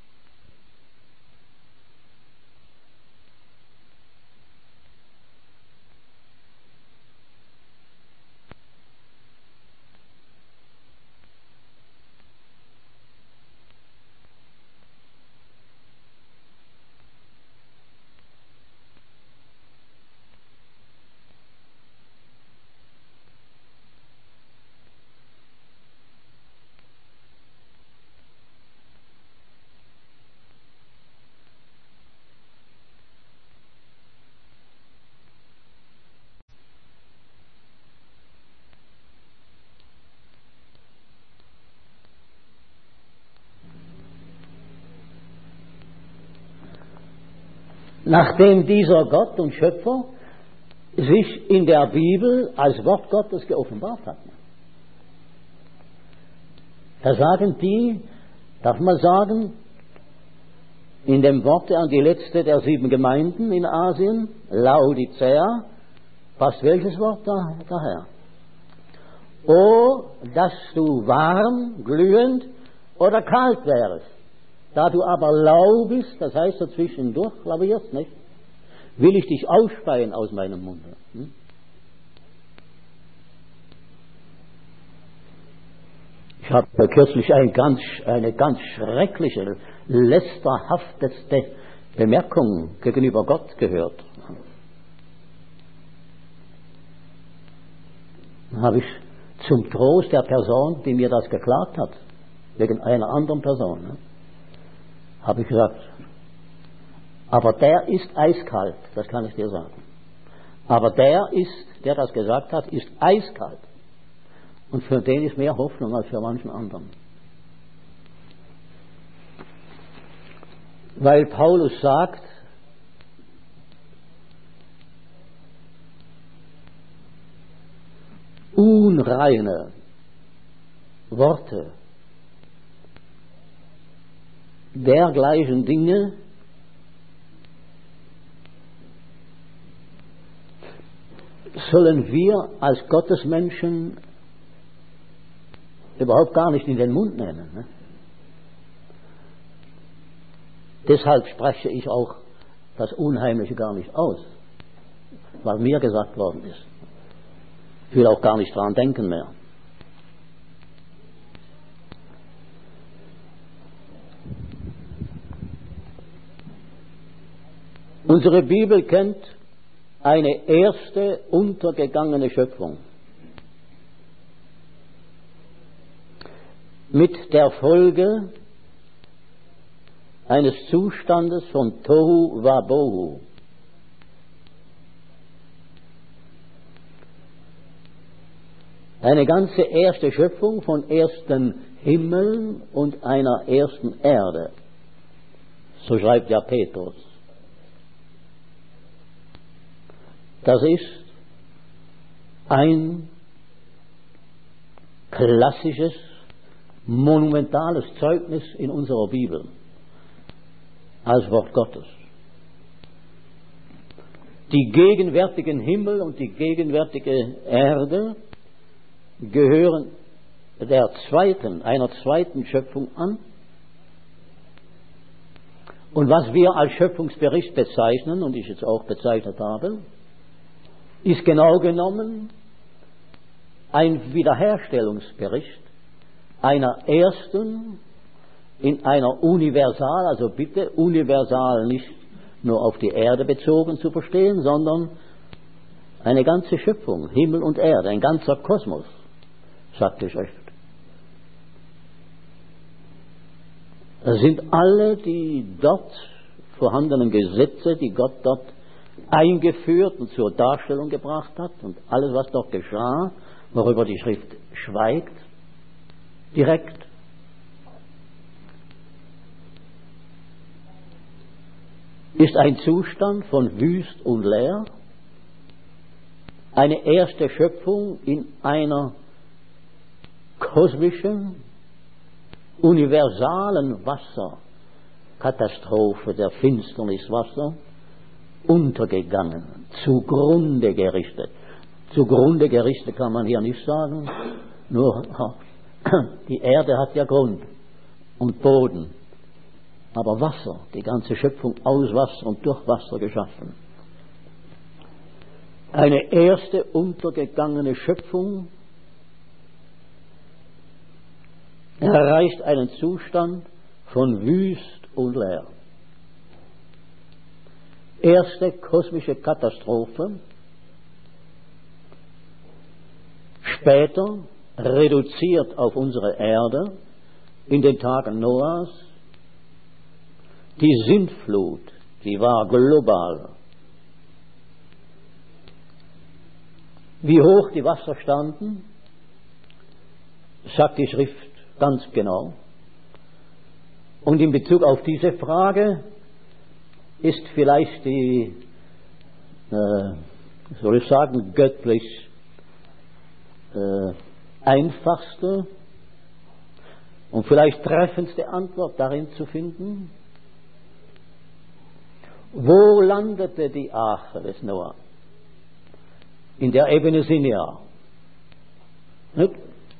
Nachdem dieser Gott und Schöpfer sich in der Bibel als Wort Gottes geoffenbart hat. Da sagen die, darf man sagen, in dem Worte an die letzte der sieben Gemeinden in Asien, Laodicea, passt welches Wort da, daher? O, dass du warm, glühend oder kalt wärst. Da du aber lau bist, das heißt so zwischendurch, lavierst, nicht? Will ich dich ausspeien aus meinem Munde. Hm? Ich habe kürzlich ein ganz, eine ganz schreckliche, lästerhafteste Bemerkung gegenüber Gott gehört. Dann habe ich zum Trost der Person, die mir das geklagt hat, wegen einer anderen Person, ne, habe ich gesagt, aber der ist eiskalt, das kann ich dir sagen. Aber der ist, der das gesagt hat, ist eiskalt. Und für den ist mehr Hoffnung als für manchen anderen. Weil Paulus sagt, unreine Worte, dergleichen Dinge sollen wir als Gottesmenschen überhaupt gar nicht in den Mund nehmen. Ne? Deshalb spreche ich auch das Unheimliche gar nicht aus, was mir gesagt worden ist. Ich will auch gar nicht dran denken mehr. Unsere Bibel kennt eine erste untergegangene Schöpfung mit der Folge eines Zustandes von Tohu Wabohu. Eine ganze erste Schöpfung von ersten Himmeln und einer ersten Erde. So schreibt ja Petrus. Das ist ein klassisches, monumentales Zeugnis in unserer Bibel als Wort Gottes. Die gegenwärtigen Himmel und die gegenwärtige Erde gehören der zweiten, einer zweiten Schöpfung an. Und was wir als Schöpfungsbericht bezeichnen, und ich jetzt auch bezeichnet habe, ist genau genommen ein Wiederherstellungsbericht einer ersten in einer universal, also bitte universal nicht nur auf die Erde bezogen zu verstehen, sondern eine ganze Schöpfung, Himmel und Erde, ein ganzer Kosmos, sagt die Schrift. Das sind alle die dort vorhandenen Gesetze, die Gott dort eingeführt und zur Darstellung gebracht hat, und alles, was dort geschah, worüber die Schrift schweigt, direkt. Ist ein Zustand von wüst und leer, eine erste Schöpfung in einer kosmischen, universalen Wasserkatastrophe, der Finsterniswasser, untergegangen, zugrunde gerichtet. Zugrunde gerichtet kann man hier nicht sagen, nur die Erde hat ja Grund und Boden, aber Wasser, die ganze Schöpfung aus Wasser und durch Wasser geschaffen. Eine erste untergegangene Schöpfung erreicht einen Zustand von wüst und leer. Erste kosmische Katastrophe, später reduziert auf unsere Erde in den Tagen Noahs. Die Sintflut, die war global. Wie hoch die Wasser standen, sagt die Schrift ganz genau. Und in Bezug auf diese Frage ist vielleicht die, äh, soll ich sagen, göttlich äh, einfachste und vielleicht treffendste Antwort darin zu finden: Wo landete die Arche des Noah? In der Ebene Sinai. Nicht?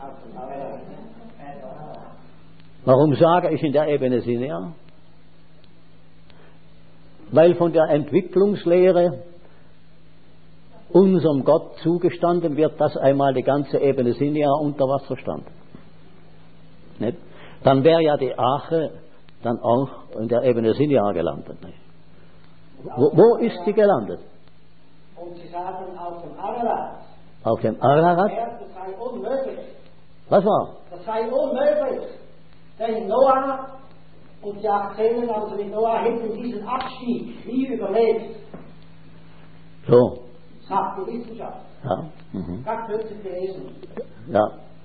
Warum sage ich in der Ebene Sinai? Weil von der Entwicklungslehre unserem Gott zugestanden wird, dass einmal die ganze Ebene Sinai unter Wasser stand. Nicht? Dann wäre ja die Arche dann auch in der Ebene Sinjar gelandet. Nicht? Wo, wo ist sie gelandet? Und sie sagen auf dem Ararat. Auf dem Ararat? Das sei unmöglich. Was war? Das sei unmöglich. Denn Noah und die acht Söhne, also mit Noah, hätten diesen Abstieg nie überlebt. So. Sagt die Wissenschaft. Ja. Mhm. Ganz plötzlich gelesen. Ja.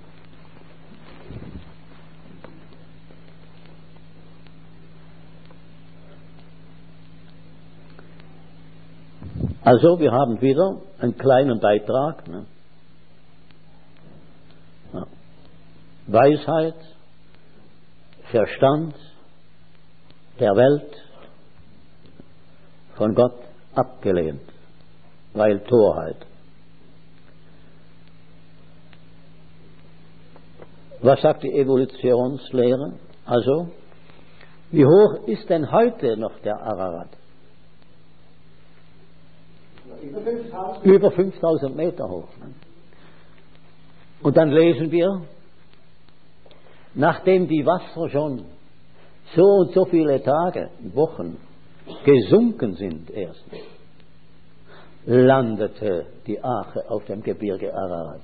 Also, wir haben wieder einen kleinen Beitrag. Ne? Ja. Weisheit, Verstand der Welt von Gott abgelehnt, weil Torheit. Was sagt die Evolutionslehre? Also, wie hoch ist denn heute noch der Ararat? Über fünftausend. Über fünftausend Meter hoch. Und dann lesen wir, nachdem die Wasser schon so und so viele Tage, Wochen gesunken sind erst, landete die Arche auf dem Gebirge Ararat.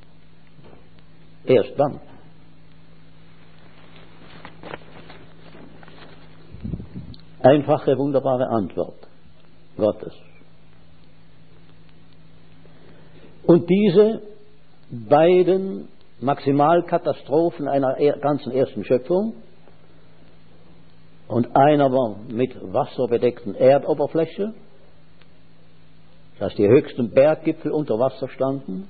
Erst dann. Einfache, wunderbare Antwort Gottes. Und diese beiden Maximalkatastrophen einer ganzen ersten Schöpfung, und einer war mit Wasser bedeckten Erdoberfläche, dass die höchsten Berggipfel unter Wasser standen,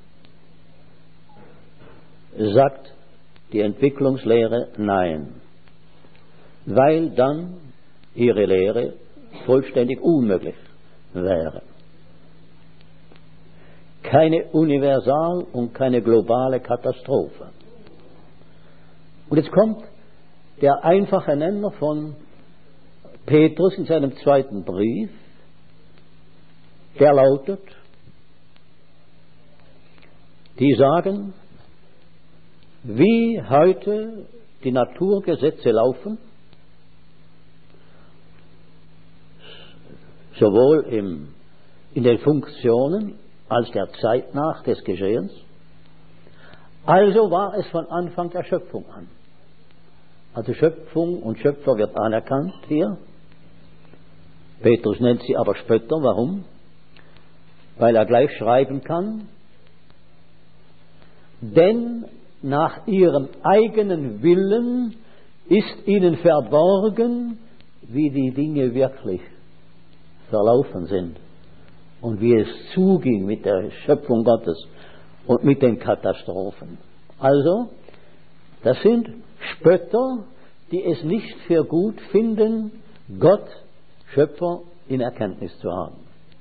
sagt die Entwicklungslehre nein, weil dann ihre Lehre vollständig unmöglich wäre. Keine universal und keine globale Katastrophe. Und jetzt kommt der einfache Nenner von Petrus in seinem zweiten Brief, der lautet, die sagen, wie heute die Naturgesetze laufen, sowohl im, in den Funktionen als der Zeit nach des Geschehens, also war es von Anfang der Schöpfung an. Also Schöpfung und Schöpfer wird anerkannt hier. Petrus nennt sie aber Spötter. Warum? Weil er gleich schreiben kann, denn nach ihrem eigenen Willen ist ihnen verborgen, wie die Dinge wirklich verlaufen sind und wie es zuging mit der Schöpfung Gottes und mit den Katastrophen. Also, das sind Spötter, die es nicht für gut finden, Gott, Schöpfer, in Erkenntnis zu haben.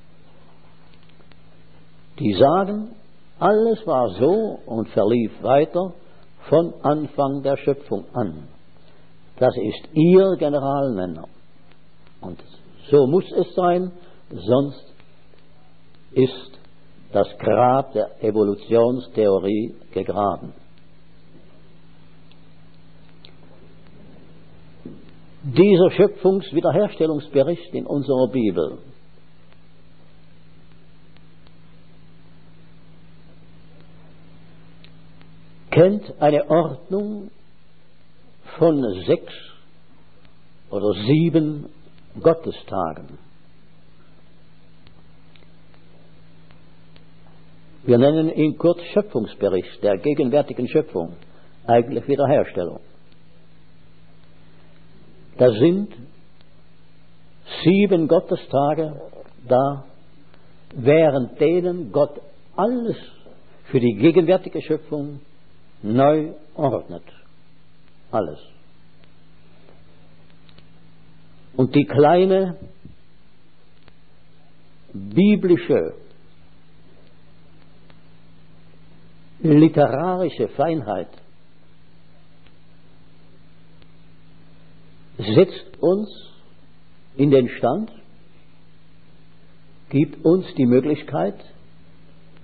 Die sagen, alles war so und verlief weiter von Anfang der Schöpfung an. Das ist ihr Generalnenner. Und so muss es sein, sonst ist das Grab der Evolutionstheorie gegraben. Dieser Schöpfungswiederherstellungsbericht in unserer Bibel kennt eine Ordnung von sechs oder sieben Gottestagen. Wir nennen ihn kurz Schöpfungsbericht der gegenwärtigen Schöpfung, eigentlich Wiederherstellung. Da sind sieben Gottestage da, während denen Gott alles für die gegenwärtige Schöpfung neu ordnet. Alles. Und die kleine biblische, literarische Feinheit setzt uns in den Stand, gibt uns die Möglichkeit,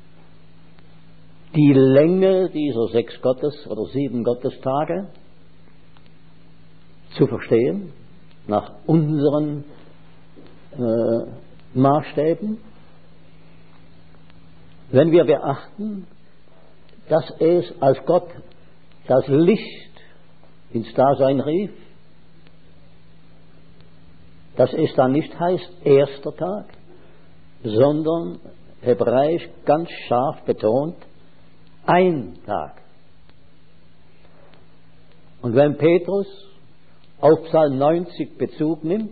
die Länge dieser sechs Gottes- oder sieben Gottestage zu verstehen, nach unseren äh, Maßstäben, wenn wir beachten, dass es, als Gott das Licht ins Dasein rief, dass es dann nicht heißt erster Tag, sondern hebräisch ganz scharf betont, ein Tag. Und wenn Petrus auf Psalm neunzig Bezug nimmt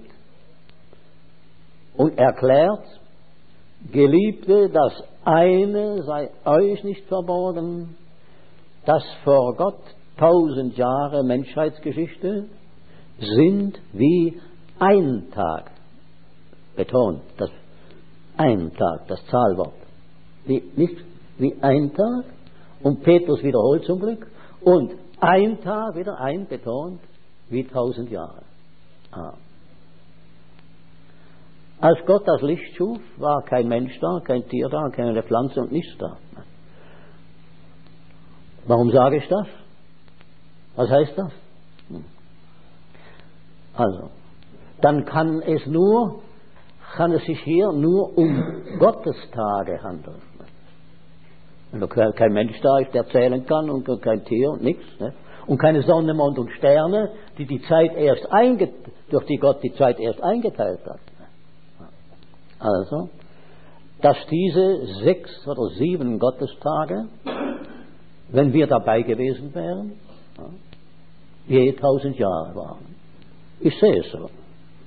und erklärt, Geliebte, das eine sei euch nicht verborgen, dass vor Gott tausend Jahre Menschheitsgeschichte sind wie ein Tag, betont, das ein Tag, das Zahlwort, wie, nicht wie ein Tag, und Petrus wiederholt zum Glück, und ein Tag, wieder ein, betont, wie tausend Jahre. Ah. Als Gott das Licht schuf, war kein Mensch da, kein Tier da, keine Pflanze und nichts da. Warum sage ich das? Was heißt das? Also, dann kann es nur, kann es sich hier nur um Gottestage handeln. Wenn kein Mensch da ist, der zählen kann, und kein Tier und nichts, ne? Und keine Sonne, Mond und Sterne, die die Zeit erst einge, durch die Gott die Zeit erst eingeteilt hat. Also, dass diese sechs oder sieben Gottestage, wenn wir dabei gewesen wären, je tausend Jahre waren. Ich sehe es so.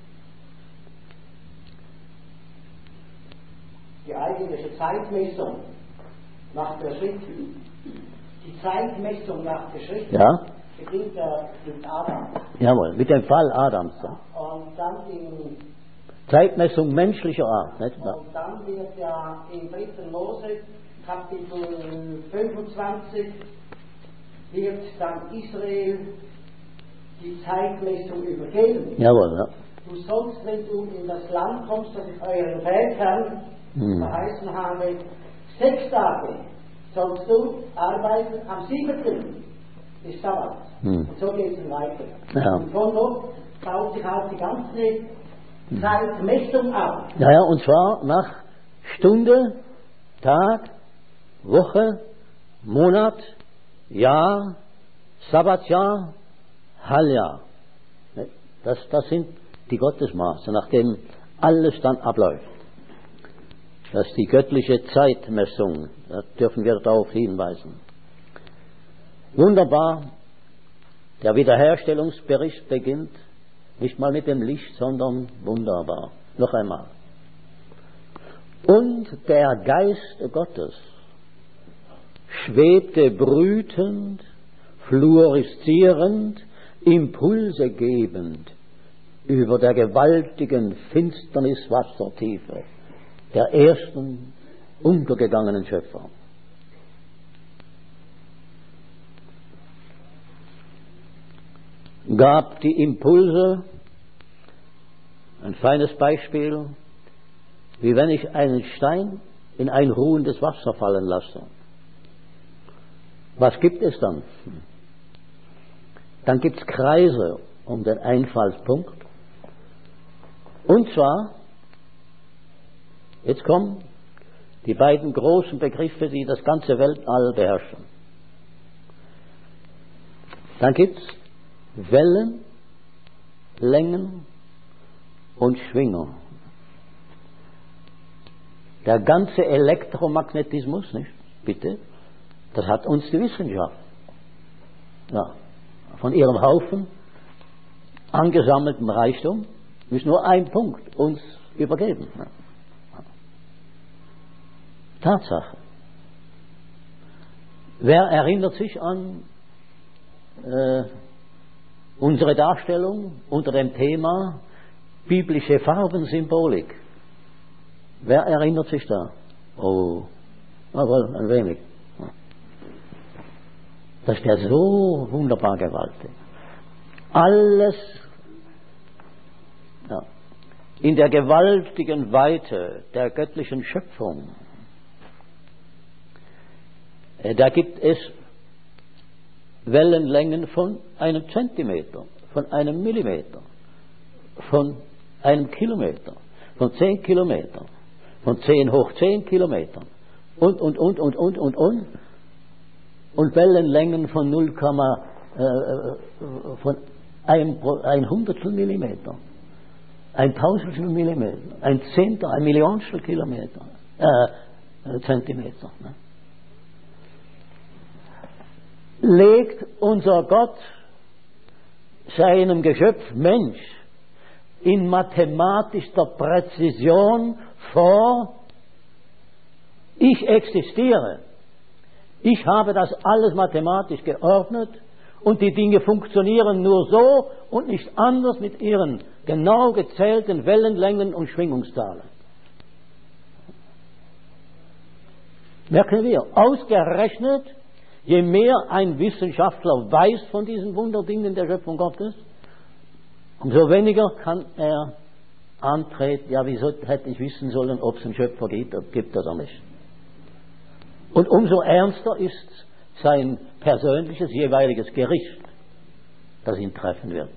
Die eigentliche Zeitmessung nach der Schrift, die Zeitmessung nach der Schrift, ja? beginnt ja mit Adam. Jawohl, mit dem Fall Adams. Ja. Und dann in Zeitmessung menschlicher Art. Nicht? Ja. Und dann wird ja im dritten Mose, Kapitel fünfundzwanzig, wird dann Israel die Zeitmessung übergeben. Jawohl, ja. Du sollst, wenn du in das Land kommst, das ich euren Vätern hm. verheißen habe, sechs Tage sollst du arbeiten, am siebten ist Sabbat. Hm. Und so geht es weiter. Ja. Und von dort baut sich halt die ganze Zeitmessung auf. Ja, ja, und zwar nach Stunde, Tag, Woche, Monat, Jahr, Sabbatjahr, Halbjahr. Das, das sind die Gottesmaße, nachdem alles dann abläuft. Das ist die göttliche Zeitmessung, da dürfen wir darauf hinweisen. Wunderbar, der Wiederherstellungsbericht beginnt nicht mal mit dem Licht, sondern wunderbar. Noch einmal. Und der Geist Gottes schwebte brütend, fluoreszierend, Impulse gebend über der gewaltigen Finsterniswassertiefe der ersten untergegangenen Schöpfer. Gab die Impulse, ein feines Beispiel, wie wenn ich einen Stein in ein ruhendes Wasser fallen lasse. Was gibt es dann? Dann gibt es Kreise um den Einfallspunkt. Und zwar, jetzt kommen die beiden großen Begriffe, die das ganze Weltall beherrschen. Dann gibt es Wellen, Längen und Schwingung. Der ganze Elektromagnetismus, nicht? Bitte, das hat uns die Wissenschaft, ja, von ihrem Haufen angesammeltem Reichtum, ist nur ein Punkt uns übergeben. Ja. Tatsache. Wer erinnert sich an äh, unsere Darstellung unter dem Thema biblische Farbensymbolik? Wer erinnert sich da? Oh, jawohl, ein wenig. Das ist ja so wunderbar gewaltig. Alles ja, in der gewaltigen Weite der göttlichen Schöpfung. Da gibt es Wellenlängen von einem Zentimeter, von einem Millimeter, von einem Kilometer, von zehn Kilometern, von zehn hoch zehn Kilometern und, und, und, und, und, und, und, und Wellenlängen von null, äh, von ein, ein Hundertstel Millimeter, ein Tausendstel Millimeter, ein Zehntel, ein Millionstel Kilometer, äh, Zentimeter. Ne? Legt unser Gott seinem Geschöpf Mensch in mathematischer Präzision vor, ich existiere, ich habe das alles mathematisch geordnet und die Dinge funktionieren nur so und nicht anders mit ihren genau gezählten Wellenlängen und Schwingungszahlen. Merken wir, ausgerechnet, je mehr ein Wissenschaftler weiß von diesen Wunderdingen der Schöpfung Gottes, umso weniger kann er antreten, ja, wieso hätte ich wissen sollen, ob es einen Schöpfer gibt, gibt oder nicht. Und umso ernster ist sein persönliches, jeweiliges Gericht, das ihn treffen wird.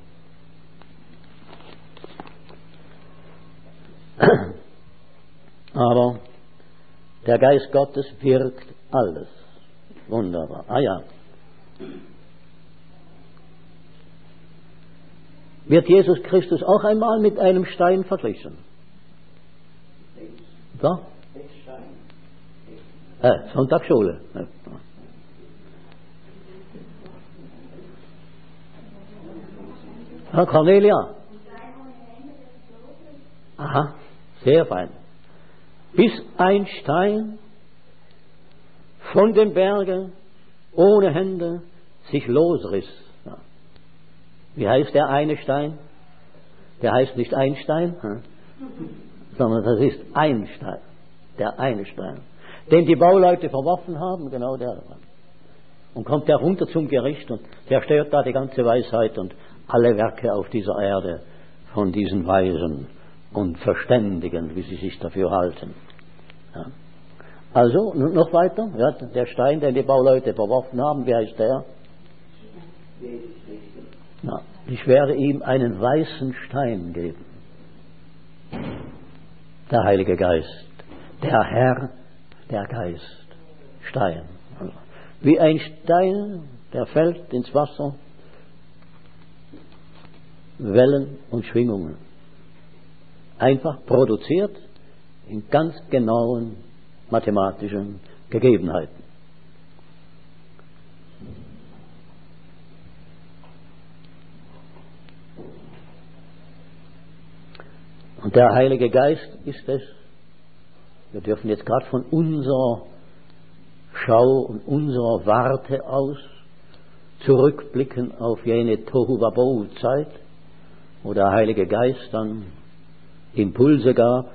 Aber der Geist Gottes wirkt alles. Wunderbar. Ah ja. Wird Jesus Christus auch einmal mit einem Stein verglichen? Ja? Äh, Sonntagsschule. Ja, Cornelia. Aha, sehr fein. Bis ein Stein von dem Berge ohne Hände sich losriss. Ja. Wie heißt der eine Stein? Der heißt nicht Einstein, hm? sondern das ist ein Stein. Der eine Stein. Den die Bauleute verworfen haben, genau der. Und kommt der runter zum Gericht und zerstört da die ganze Weisheit und alle Werke auf dieser Erde von diesen Weisen und Verständigen, wie sie sich dafür halten. Ja. Also, noch weiter, ja, der Stein, den die Bauleute verworfen haben, wie heißt der? Ja, ich werde ihm einen weißen Stein geben. Der Heilige Geist, der Herr, der Geist, Stein. Wie ein Stein, der fällt ins Wasser, Wellen und Schwingungen. Einfach produziert in ganz genauen mathematischen Gegebenheiten. Und der Heilige Geist ist es. Wir dürfen jetzt gerade von unserer Schau und unserer Warte aus zurückblicken auf jene Tohu-Wabohu-Zeit, wo der Heilige Geist dann Impulse gab.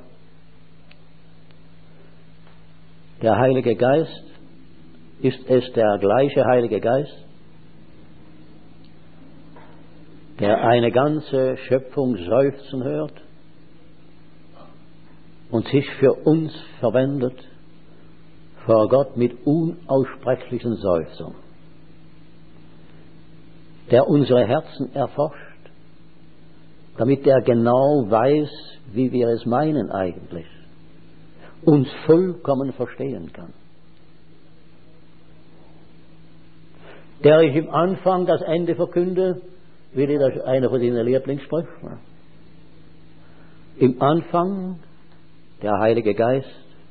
Der Heilige Geist, ist es der gleiche Heilige Geist, der eine ganze Schöpfung seufzen hört und sich für uns verwendet vor Gott mit unaussprechlichen Seufzern, der unsere Herzen erforscht, damit er genau weiß, wie wir es meinen eigentlich, uns vollkommen verstehen kann. Der ich im Anfang das Ende verkünde, wie das einer von den Lieblingssprüchen. Im Anfang der Heilige Geist,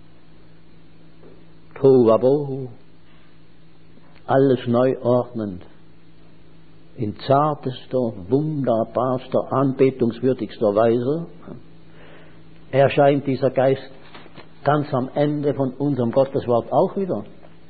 Tohu Wabohu, alles neu ordnend, in zartester, wunderbarster, anbetungswürdigster Weise erscheint dieser Geist ganz am Ende von unserem Gotteswort auch wieder.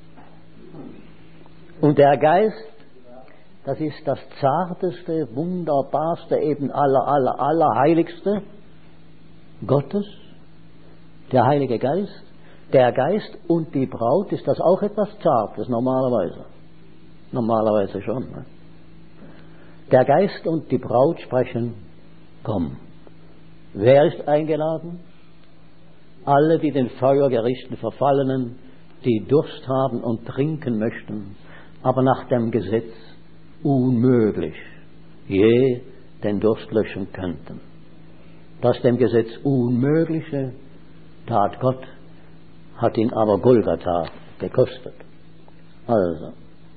Und der Geist, das ist das zarteste, wunderbarste, eben aller, aller, aller heiligste Gottes, der Heilige Geist. Der Geist und die Braut, ist das auch etwas Zartes, normalerweise. Normalerweise schon. Ne? Der Geist und die Braut sprechen, komm. Wer ist eingeladen? Alle, die den Feuergerichten Verfallenen, die Durst haben und trinken möchten, aber nach dem Gesetz unmöglich je den Durst löschen könnten. Das dem Gesetz Unmögliche tat Gott, hat ihn aber Golgatha gekostet. Also,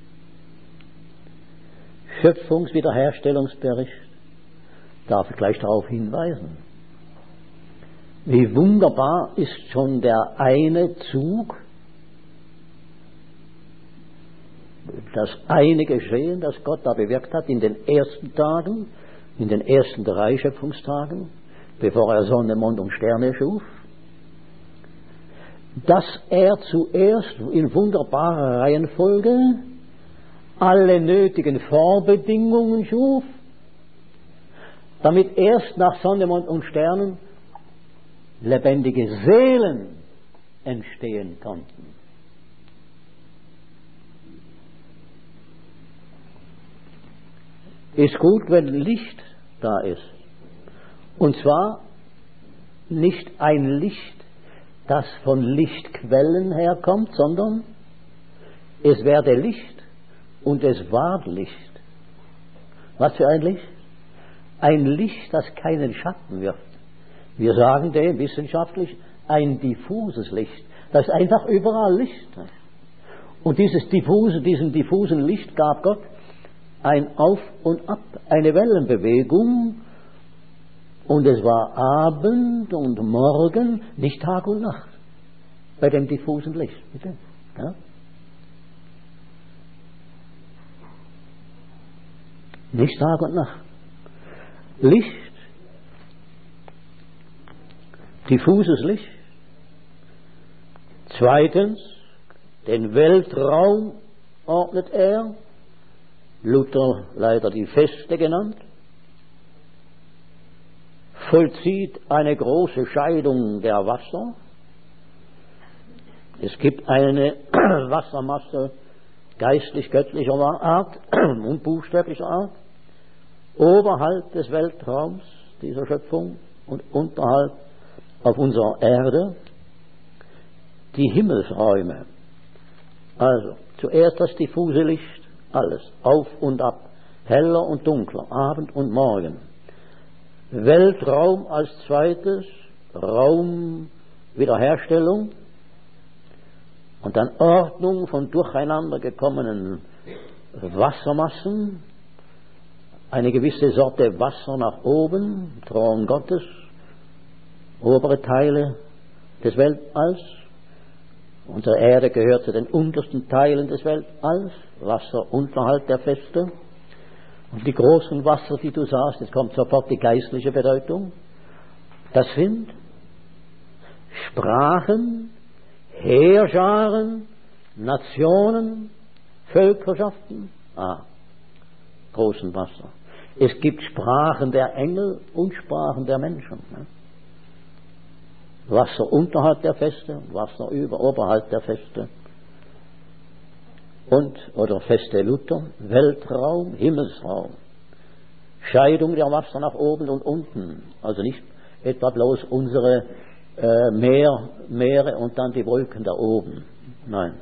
Schöpfungswiederherstellungsbericht darf ich gleich darauf hinweisen. Wie wunderbar ist schon der eine Zug, das eine Geschehen, das Gott da bewirkt hat in den ersten Tagen, in den ersten drei Schöpfungstagen, bevor er Sonne, Mond und Sterne schuf, dass er zuerst in wunderbarer Reihenfolge alle nötigen Vorbedingungen schuf, damit erst nach Sonne, Mond und Sternen lebendige Seelen entstehen konnten. Ist gut, wenn Licht da ist. Und zwar nicht ein Licht, das von Lichtquellen herkommt, sondern es werde Licht und es ward Licht. Was für ein Licht? Ein Licht, das keinen Schatten wirft. Wir sagen dem wissenschaftlich ein diffuses Licht. Das ist einfach überall Licht. Und dieses diffuse, diesem diffusen Licht gab Gott ein Auf und Ab, eine Wellenbewegung. Und es war Abend und Morgen, nicht Tag und Nacht, bei dem diffusen Licht. Bitte? Ja? Nicht Tag und Nacht. Licht, diffuses Licht. Zweitens, den Weltraum ordnet er, Luther leider die Feste genannt, vollzieht eine große Scheidung der Wasser. Es gibt eine Wassermasse geistlich-göttlicher Art und buchstäblicher Art, oberhalb des Weltraums dieser Schöpfung und unterhalb auf unserer Erde die Himmelsräume. Also zuerst das diffuse Licht, alles auf und ab, heller und dunkler, Abend und Morgen. Weltraum als zweites, Raumwiederherstellung und dann Ordnung von durcheinander gekommenen Wassermassen, eine gewisse Sorte Wasser nach oben, Thron Gottes, obere Teile des Weltalls. Unsere Erde gehört zu den untersten Teilen des Weltalls, Wasser unterhalb der Feste. Und die großen Wasser, die du sahst, jetzt kommt sofort die geistliche Bedeutung, das sind Sprachen, Heerscharen, Nationen, Völkerschaften, ah, großen Wasser. Es gibt Sprachen der Engel und Sprachen der Menschen. Ne? Wasser unterhalb der Feste, Wasser über, oberhalb der Feste. Und, oder Feste Luther, Weltraum, Himmelsraum. Scheidung der Wasser nach oben und unten. Also nicht etwa bloß unsere äh, Meer, Meere und dann die Wolken da oben. Nein.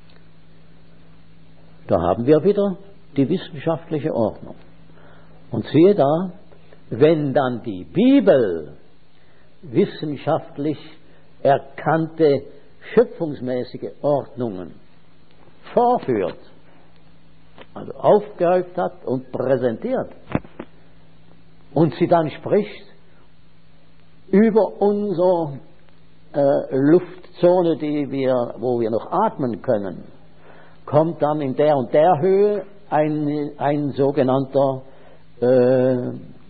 Da haben wir wieder die wissenschaftliche Ordnung. Und siehe da, wenn dann die Bibel wissenschaftlich erkannte schöpfungsmäßige Ordnungen vorführt, also aufgehäuft hat und präsentiert und sie dann spricht über unsere äh, Luftzone, die wir, wo wir noch atmen können, kommt dann in der und der Höhe ein, ein sogenannter äh,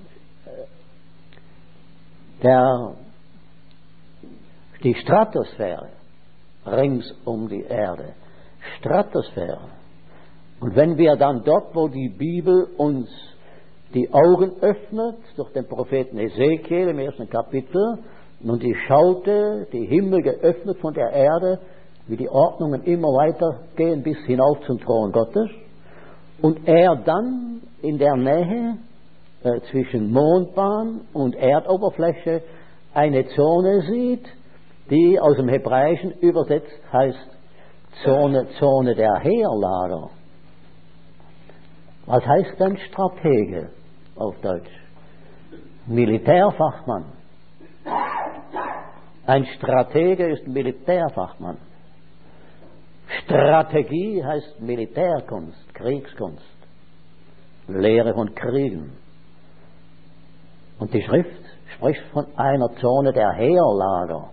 der die Stratosphäre rings um die Erde. Stratosphäre. Und wenn wir dann dort, wo die Bibel uns die Augen öffnet, durch den Propheten Ezekiel im ersten Kapitel, und die schaute, die Himmel geöffnet von der Erde, wie die Ordnungen immer weiter gehen bis hinauf zum Thron Gottes, und er dann in der Nähe äh, zwischen Mondbahn und Erdoberfläche eine Zone sieht, die aus dem Hebräischen übersetzt heißt Zone, Zone der Heerlager. Was heißt denn Stratege? auf Deutsch? Militärfachmann. Ein Stratege ist Militärfachmann. Strategie heißt Militärkunst, Kriegskunst, Lehre von Kriegen. Und die Schrift spricht von einer Zone der Heerlager.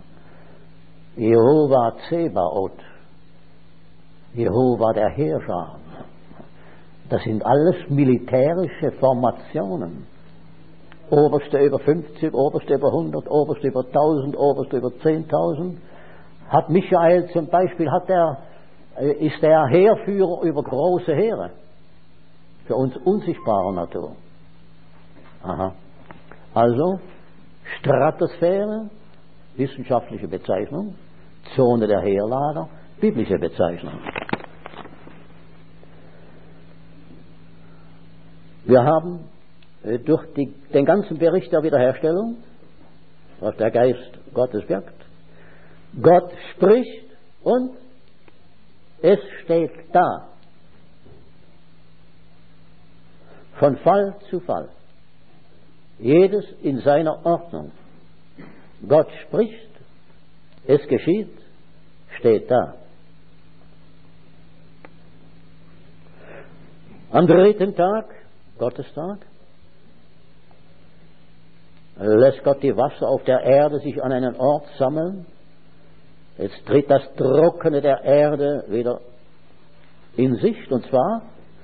Jehova Zebaoth, Jehova der Heerschar. Das sind alles militärische Formationen. Oberste über fünfzig, Oberste über hundert, Oberste über tausend, Oberste über zehntausend. Hat Michael zum Beispiel, hat er, ist er Heerführer über große Heere. Für uns unsichtbarer Natur. Aha. Also, Stratosphäre, wissenschaftliche Bezeichnung, Zone der Heerlager, biblische Bezeichnung. Wir haben äh, durch die, den ganzen Bericht der Wiederherstellung, was der Geist Gottes wirkt, Gott spricht und es steht da. Von Fall zu Fall. Jedes in seiner Ordnung. Gott spricht, es geschieht, steht da. Am dritten Tag, Gottestag, lässt Gott die Wasser auf der Erde sich an einen Ort sammeln. Jetzt tritt das Trockene der Erde wieder in Sicht, und zwar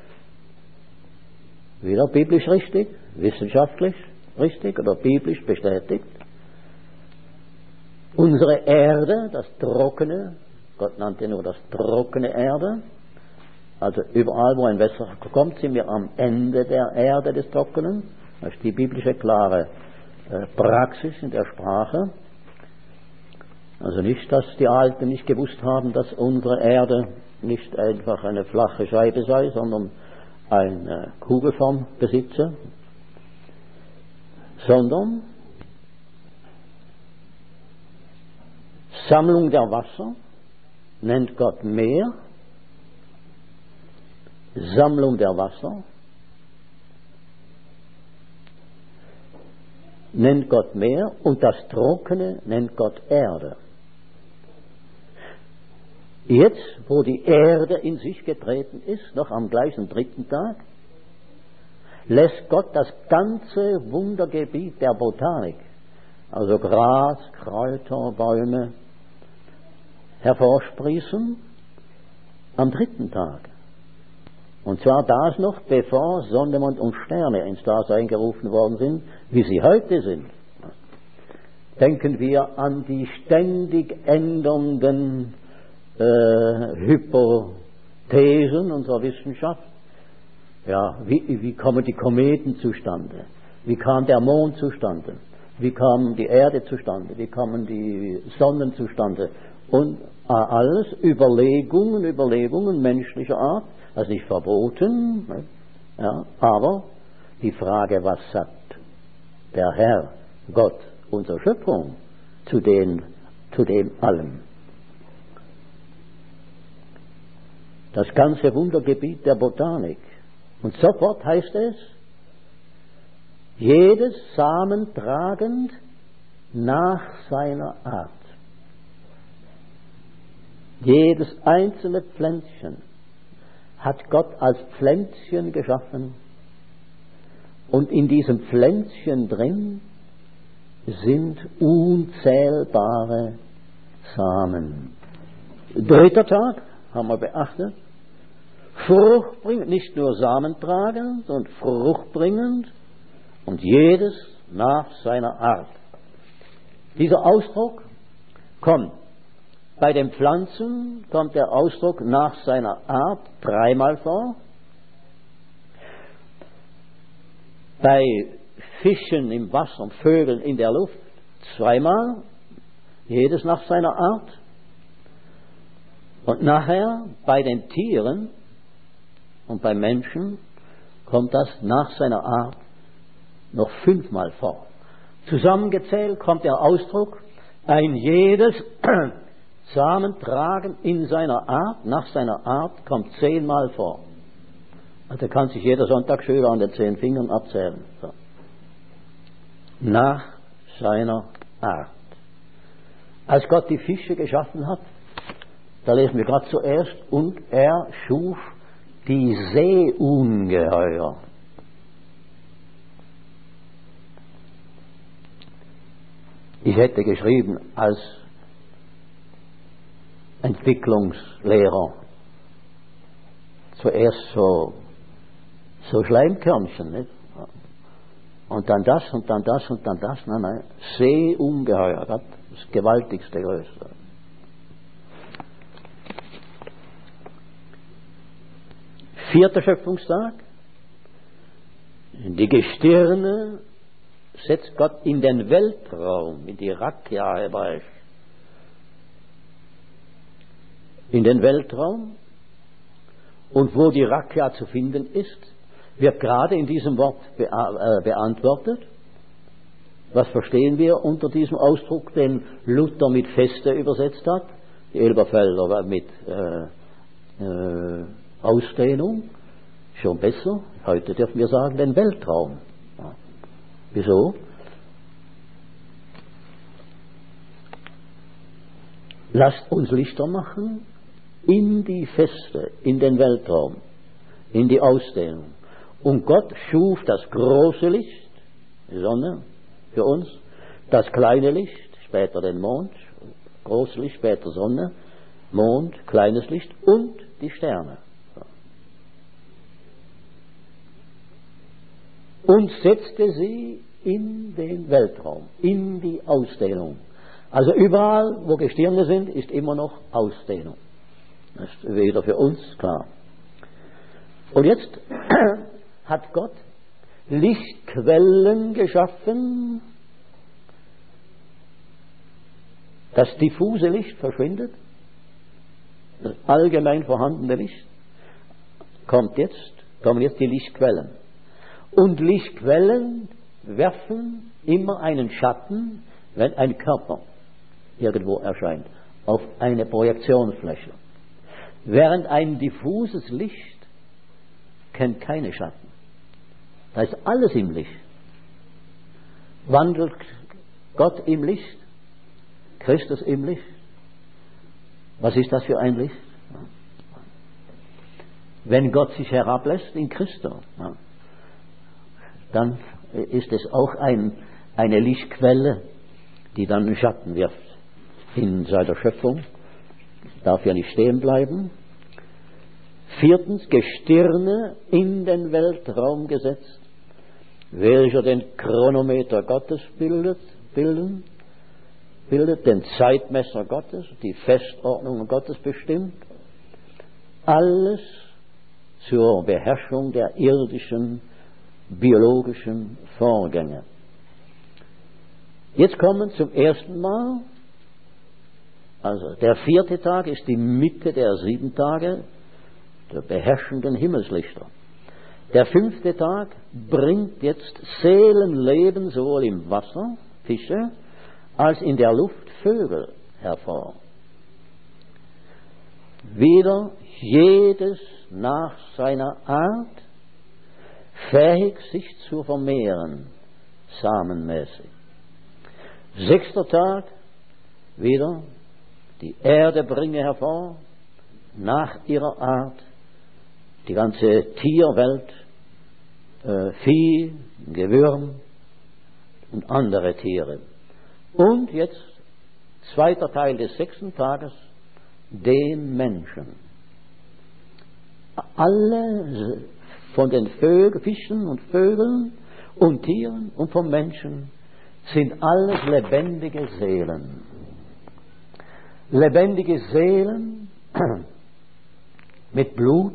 wieder biblisch richtig, wissenschaftlich richtig oder biblisch bestätigt. Unsere Erde, das Trockene, Gott nannte nur das trockene Erde, also überall, wo ein Wasser kommt, sind wir am Ende der Erde des Trockenen. Das ist die biblische klare äh, Praxis in der Sprache. Also nicht, dass die Alten nicht gewusst haben, dass unsere Erde nicht einfach eine flache Scheibe sei, sondern eine Kugelform besitze, sondern Sammlung der Wasser nennt Gott Meer, Sammlung der Wasser nennt Gott Meer und das Trockene nennt Gott Erde. Jetzt, wo die Erde in sich getreten ist, noch am gleichen dritten Tag, lässt Gott das ganze Wundergebiet der Botanik, also Gras, Kräuter, Bäume, hervorsprießen am dritten Tag. Und zwar das noch, bevor Sonne, Mond und Sterne ins Dasein gerufen worden sind, wie sie heute sind. Denken wir an die ständig ändernden äh, Hypothesen unserer Wissenschaft. Ja, wie, wie kommen die Kometen zustande? Wie kam der Mond zustande? Wie kam die Erde zustande? Wie kamen die Sonnen zustande? Und äh, alles Überlegungen, Überlegungen menschlicher Art, also nicht verboten, ne? Ja, aber die Frage, was sagt der Herr, Gott, unsere Schöpfung, zu, den, zu dem allem? Das ganze Wundergebiet der Botanik. Und sofort heißt es, jedes Samen tragend nach seiner Art. Jedes einzelne Pflänzchen hat Gott als Pflänzchen geschaffen, und in diesem Pflänzchen drin sind unzählbare Samen. Dritter Tag, haben wir beachtet, Frucht bringend, nicht nur Samen tragend, sondern Frucht bringend, und jedes nach seiner Art. Dieser Ausdruck kommt bei den Pflanzen, kommt der Ausdruck nach seiner Art dreimal vor. Bei Fischen im Wasser und Vögeln in der Luft zweimal, jedes nach seiner Art. Und nachher bei den Tieren und beim Menschen kommt das nach seiner Art noch fünfmal vor. Zusammengezählt kommt der Ausdruck, ein jedes Samen tragen in seiner Art, nach seiner Art, kommt zehnmal vor. Also kann sich jeder Sonntagsschüler an den zehn Fingern abzählen. So. Nach seiner Art. Als Gott die Fische geschaffen hat, da lesen wir gerade zuerst, und er schuf die Seeungeheuer. Ich hätte geschrieben als Entwicklungslehrer zuerst so, so Schleimkörnchen, nicht? Und dann das und dann das und dann das. Nein, nein, Seeungeheuer, das gewaltigste Größe. Vierter Schöpfungstag. Die Gestirne setzt Gott in den Weltraum, in die Rakia hebräisch. In den Weltraum. Und wo die Rakia zu finden ist, wird gerade in diesem Wort be- äh, beantwortet. Was verstehen wir unter diesem Ausdruck, den Luther mit Feste übersetzt hat? Die Elberfelder mit äh, äh, Ausdehnung. Schon besser. Heute dürfen wir sagen, den Weltraum. Ja. Wieso? Lasst uns Lichter machen in die Feste, in den Weltraum, in die Ausdehnung. Und Gott schuf das große Licht, die Sonne, für uns, das kleine Licht, später den Mond, großes Licht, später Sonne, Mond, kleines Licht und die Sterne. Und setzte sie in den Weltraum, in die Ausdehnung. Also überall, wo Gestirne sind, ist immer noch Ausdehnung. Das ist wieder für uns klar. Und jetzt hat Gott Lichtquellen geschaffen. Das diffuse Licht verschwindet. Das allgemein vorhandene Licht kommt jetzt, kommen jetzt die Lichtquellen. Und Lichtquellen werfen immer einen Schatten, wenn ein Körper irgendwo erscheint, auf eine Projektionsfläche. Während ein diffuses Licht kennt keine Schatten. Da ist alles im Licht. Wandelt Gott im Licht? Christus im Licht? Was ist das für ein Licht? Wenn Gott sich herablässt in Christus, dann ist es auch ein, eine Lichtquelle, die dann einen Schatten wirft in seiner Schöpfung. Darf ja nicht stehen bleiben. Viertens, Gestirne in den Weltraum gesetzt, welcher den Chronometer Gottes bildet, bilden, bildet, den Zeitmesser Gottes, die Festordnung Gottes bestimmt. Alles zur Beherrschung der irdischen, biologischen Vorgänge. Jetzt kommen zum ersten Mal, also der vierte Tag ist die Mitte der sieben Tage, der beherrschenden Himmelslichter. Der fünfte Tag bringt jetzt Seelenleben sowohl im Wasser, Fische, als in der Luft Vögel hervor. Wieder jedes nach seiner Art, fähig sich zu vermehren, samenmäßig. Sechster Tag, wieder die Erde bringe hervor, nach ihrer Art, die ganze Tierwelt, äh, Vieh, Gewürm und andere Tiere. Und jetzt, zweiter Teil des sechsten Tages, den Menschen. Alle von den Vögeln, Fischen und Vögeln und Tieren und vom Menschen sind alles lebendige Seelen. Lebendige Seelen mit Blut,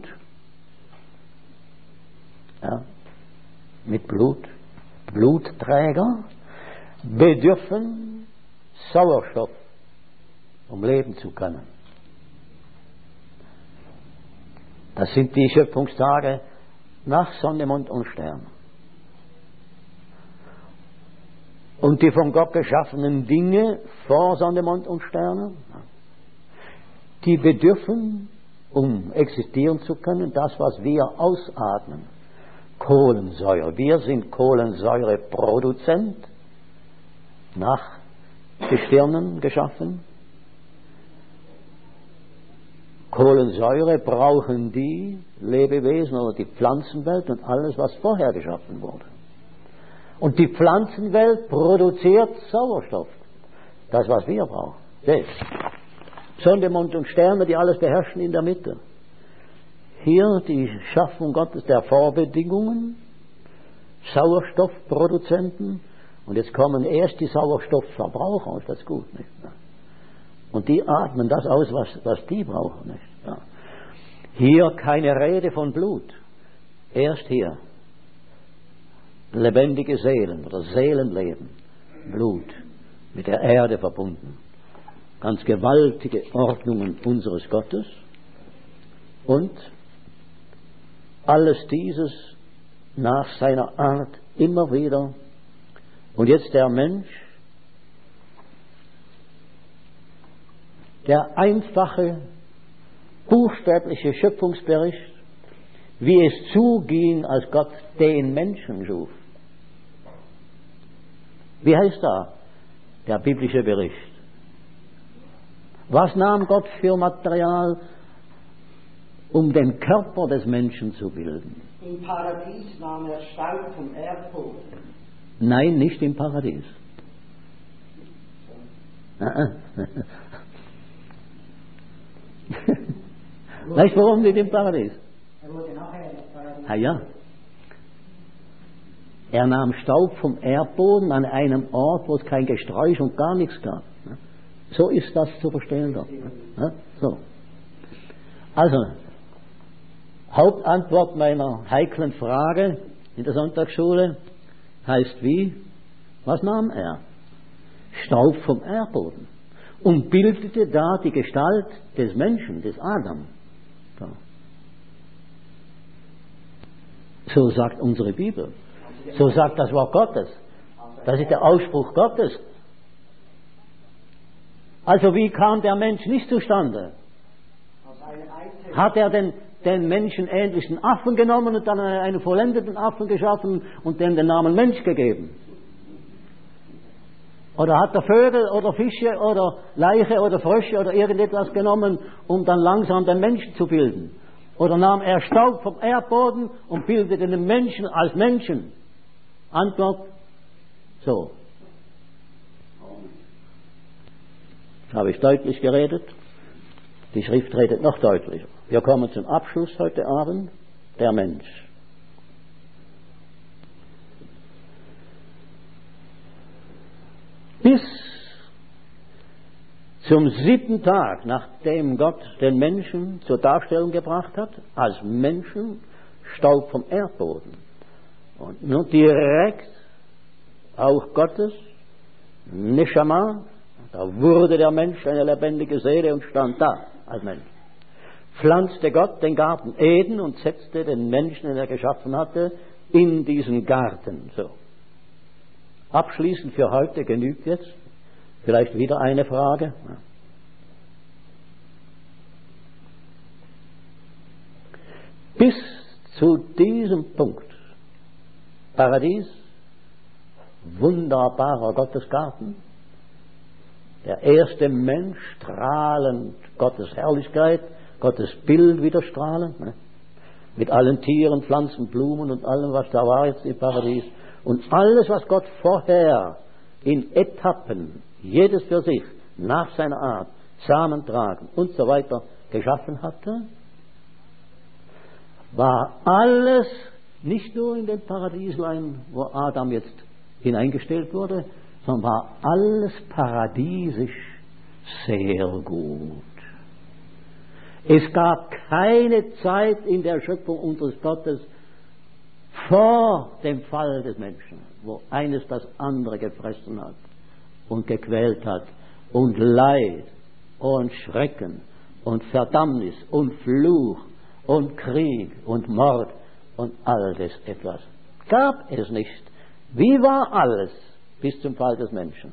ja, mit Blut, Blutträger, bedürfen Sauerstoff, um leben zu können. Das sind die Schöpfungstage nach Sonne, Mond und Stern. Und die von Gott geschaffenen Dinge vor Sonne, Mond und Sterne, die bedürfen um existieren zu können, das, was wir ausatmen. Kohlensäure. Wir sind Kohlensäureproduzent, nach Gestirnen geschaffen. Kohlensäure brauchen die Lebewesen oder die Pflanzenwelt und alles, was vorher geschaffen wurde. Und die Pflanzenwelt produziert Sauerstoff. Das, was wir brauchen. Das. Sonne, Mond und Sterne, die alles beherrschen in der Mitte. Hier die Schaffung Gottes der Vorbedingungen, Sauerstoffproduzenten, und jetzt kommen erst die Sauerstoffverbraucher, ist das gut, nicht? Und die atmen das aus, was, was die brauchen, nicht? Ja. Hier keine Rede von Blut, erst hier lebendige Seelen oder Seelenleben, Blut, mit der Erde verbunden. Ganz gewaltige Ordnungen unseres Gottes. Und alles dieses nach seiner Art immer wieder. Und jetzt der Mensch, der einfache, buchstäbliche Schöpfungsbericht, wie es zuging, als Gott den Menschen schuf. Wie heißt da der biblische Bericht? Was nahm Gott für Material, um den Körper des Menschen zu bilden? Im Paradies nahm er Staub vom Erdboden. Nein, nicht im Paradies. Weißt du, warum nicht im Paradies? Er wurde nachher im Paradies. Ah ja. Er nahm Staub vom Erdboden an einem Ort, wo es kein Gesträuch und gar nichts gab. So ist das zu verstehen dort. So. Also, Hauptantwort meiner heiklen Frage in der Sonntagsschule heißt wie? Was nahm er? Staub vom Erdboden und bildete da die Gestalt des Menschen, des Adam. So, so sagt unsere Bibel. So sagt das Wort Gottes. Das ist der Ausspruch Gottes. Also wie kam der Mensch nicht zustande? Hat er den, den menschenähnlichen Affen genommen und dann einen vollendeten Affen geschaffen und dem den Namen Mensch gegeben? Oder hat er Vögel oder Fische oder Leiche oder Frösche oder irgendetwas genommen, um dann langsam den Menschen zu bilden? Oder nahm er Staub vom Erdboden und bildete den Menschen als Menschen? Antwort, so. Das habe ich deutlich geredet. Die Schrift redet noch deutlicher. Wir kommen zum Abschluss heute Abend. Der Mensch. Bis zum siebten Tag, nachdem Gott den Menschen zur Darstellung gebracht hat, als Menschen, Staub vom Erdboden. Und nun direkt auch Gottes Neshama, da wurde der Mensch eine lebendige Seele und stand da als Mensch. Pflanzte Gott den Garten Eden und setzte den Menschen, den er geschaffen hatte, in diesen Garten. So. Abschließend für heute genügt jetzt vielleicht wieder eine Frage. Bis zu diesem Punkt Paradies, wunderbarer Gottesgarten, der erste Mensch, strahlend Gottes Herrlichkeit, Gottes Bild wieder strahlend, ne? Mit allen Tieren, Pflanzen, Blumen und allem, was da war jetzt im Paradies. Und alles, was Gott vorher in Etappen, jedes für sich, nach seiner Art, Samen tragen und so weiter geschaffen hatte, war alles nicht nur in den Paradieslein, wo Adam jetzt hineingestellt wurde, sondern war alles paradiesisch sehr gut. Es gab keine Zeit in der Schöpfung unseres Gottes vor dem Fall des Menschen, wo eines das andere gefressen hat und gequält hat und Leid und Schrecken und Verdammnis und Fluch und Krieg und Mord und all das etwas. Gab es nicht. Wie war alles bis zum Fall des Menschen?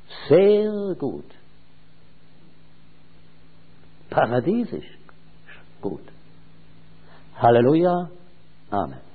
Sehr gut. Paradiesisch. gut. Halleluja. Amen.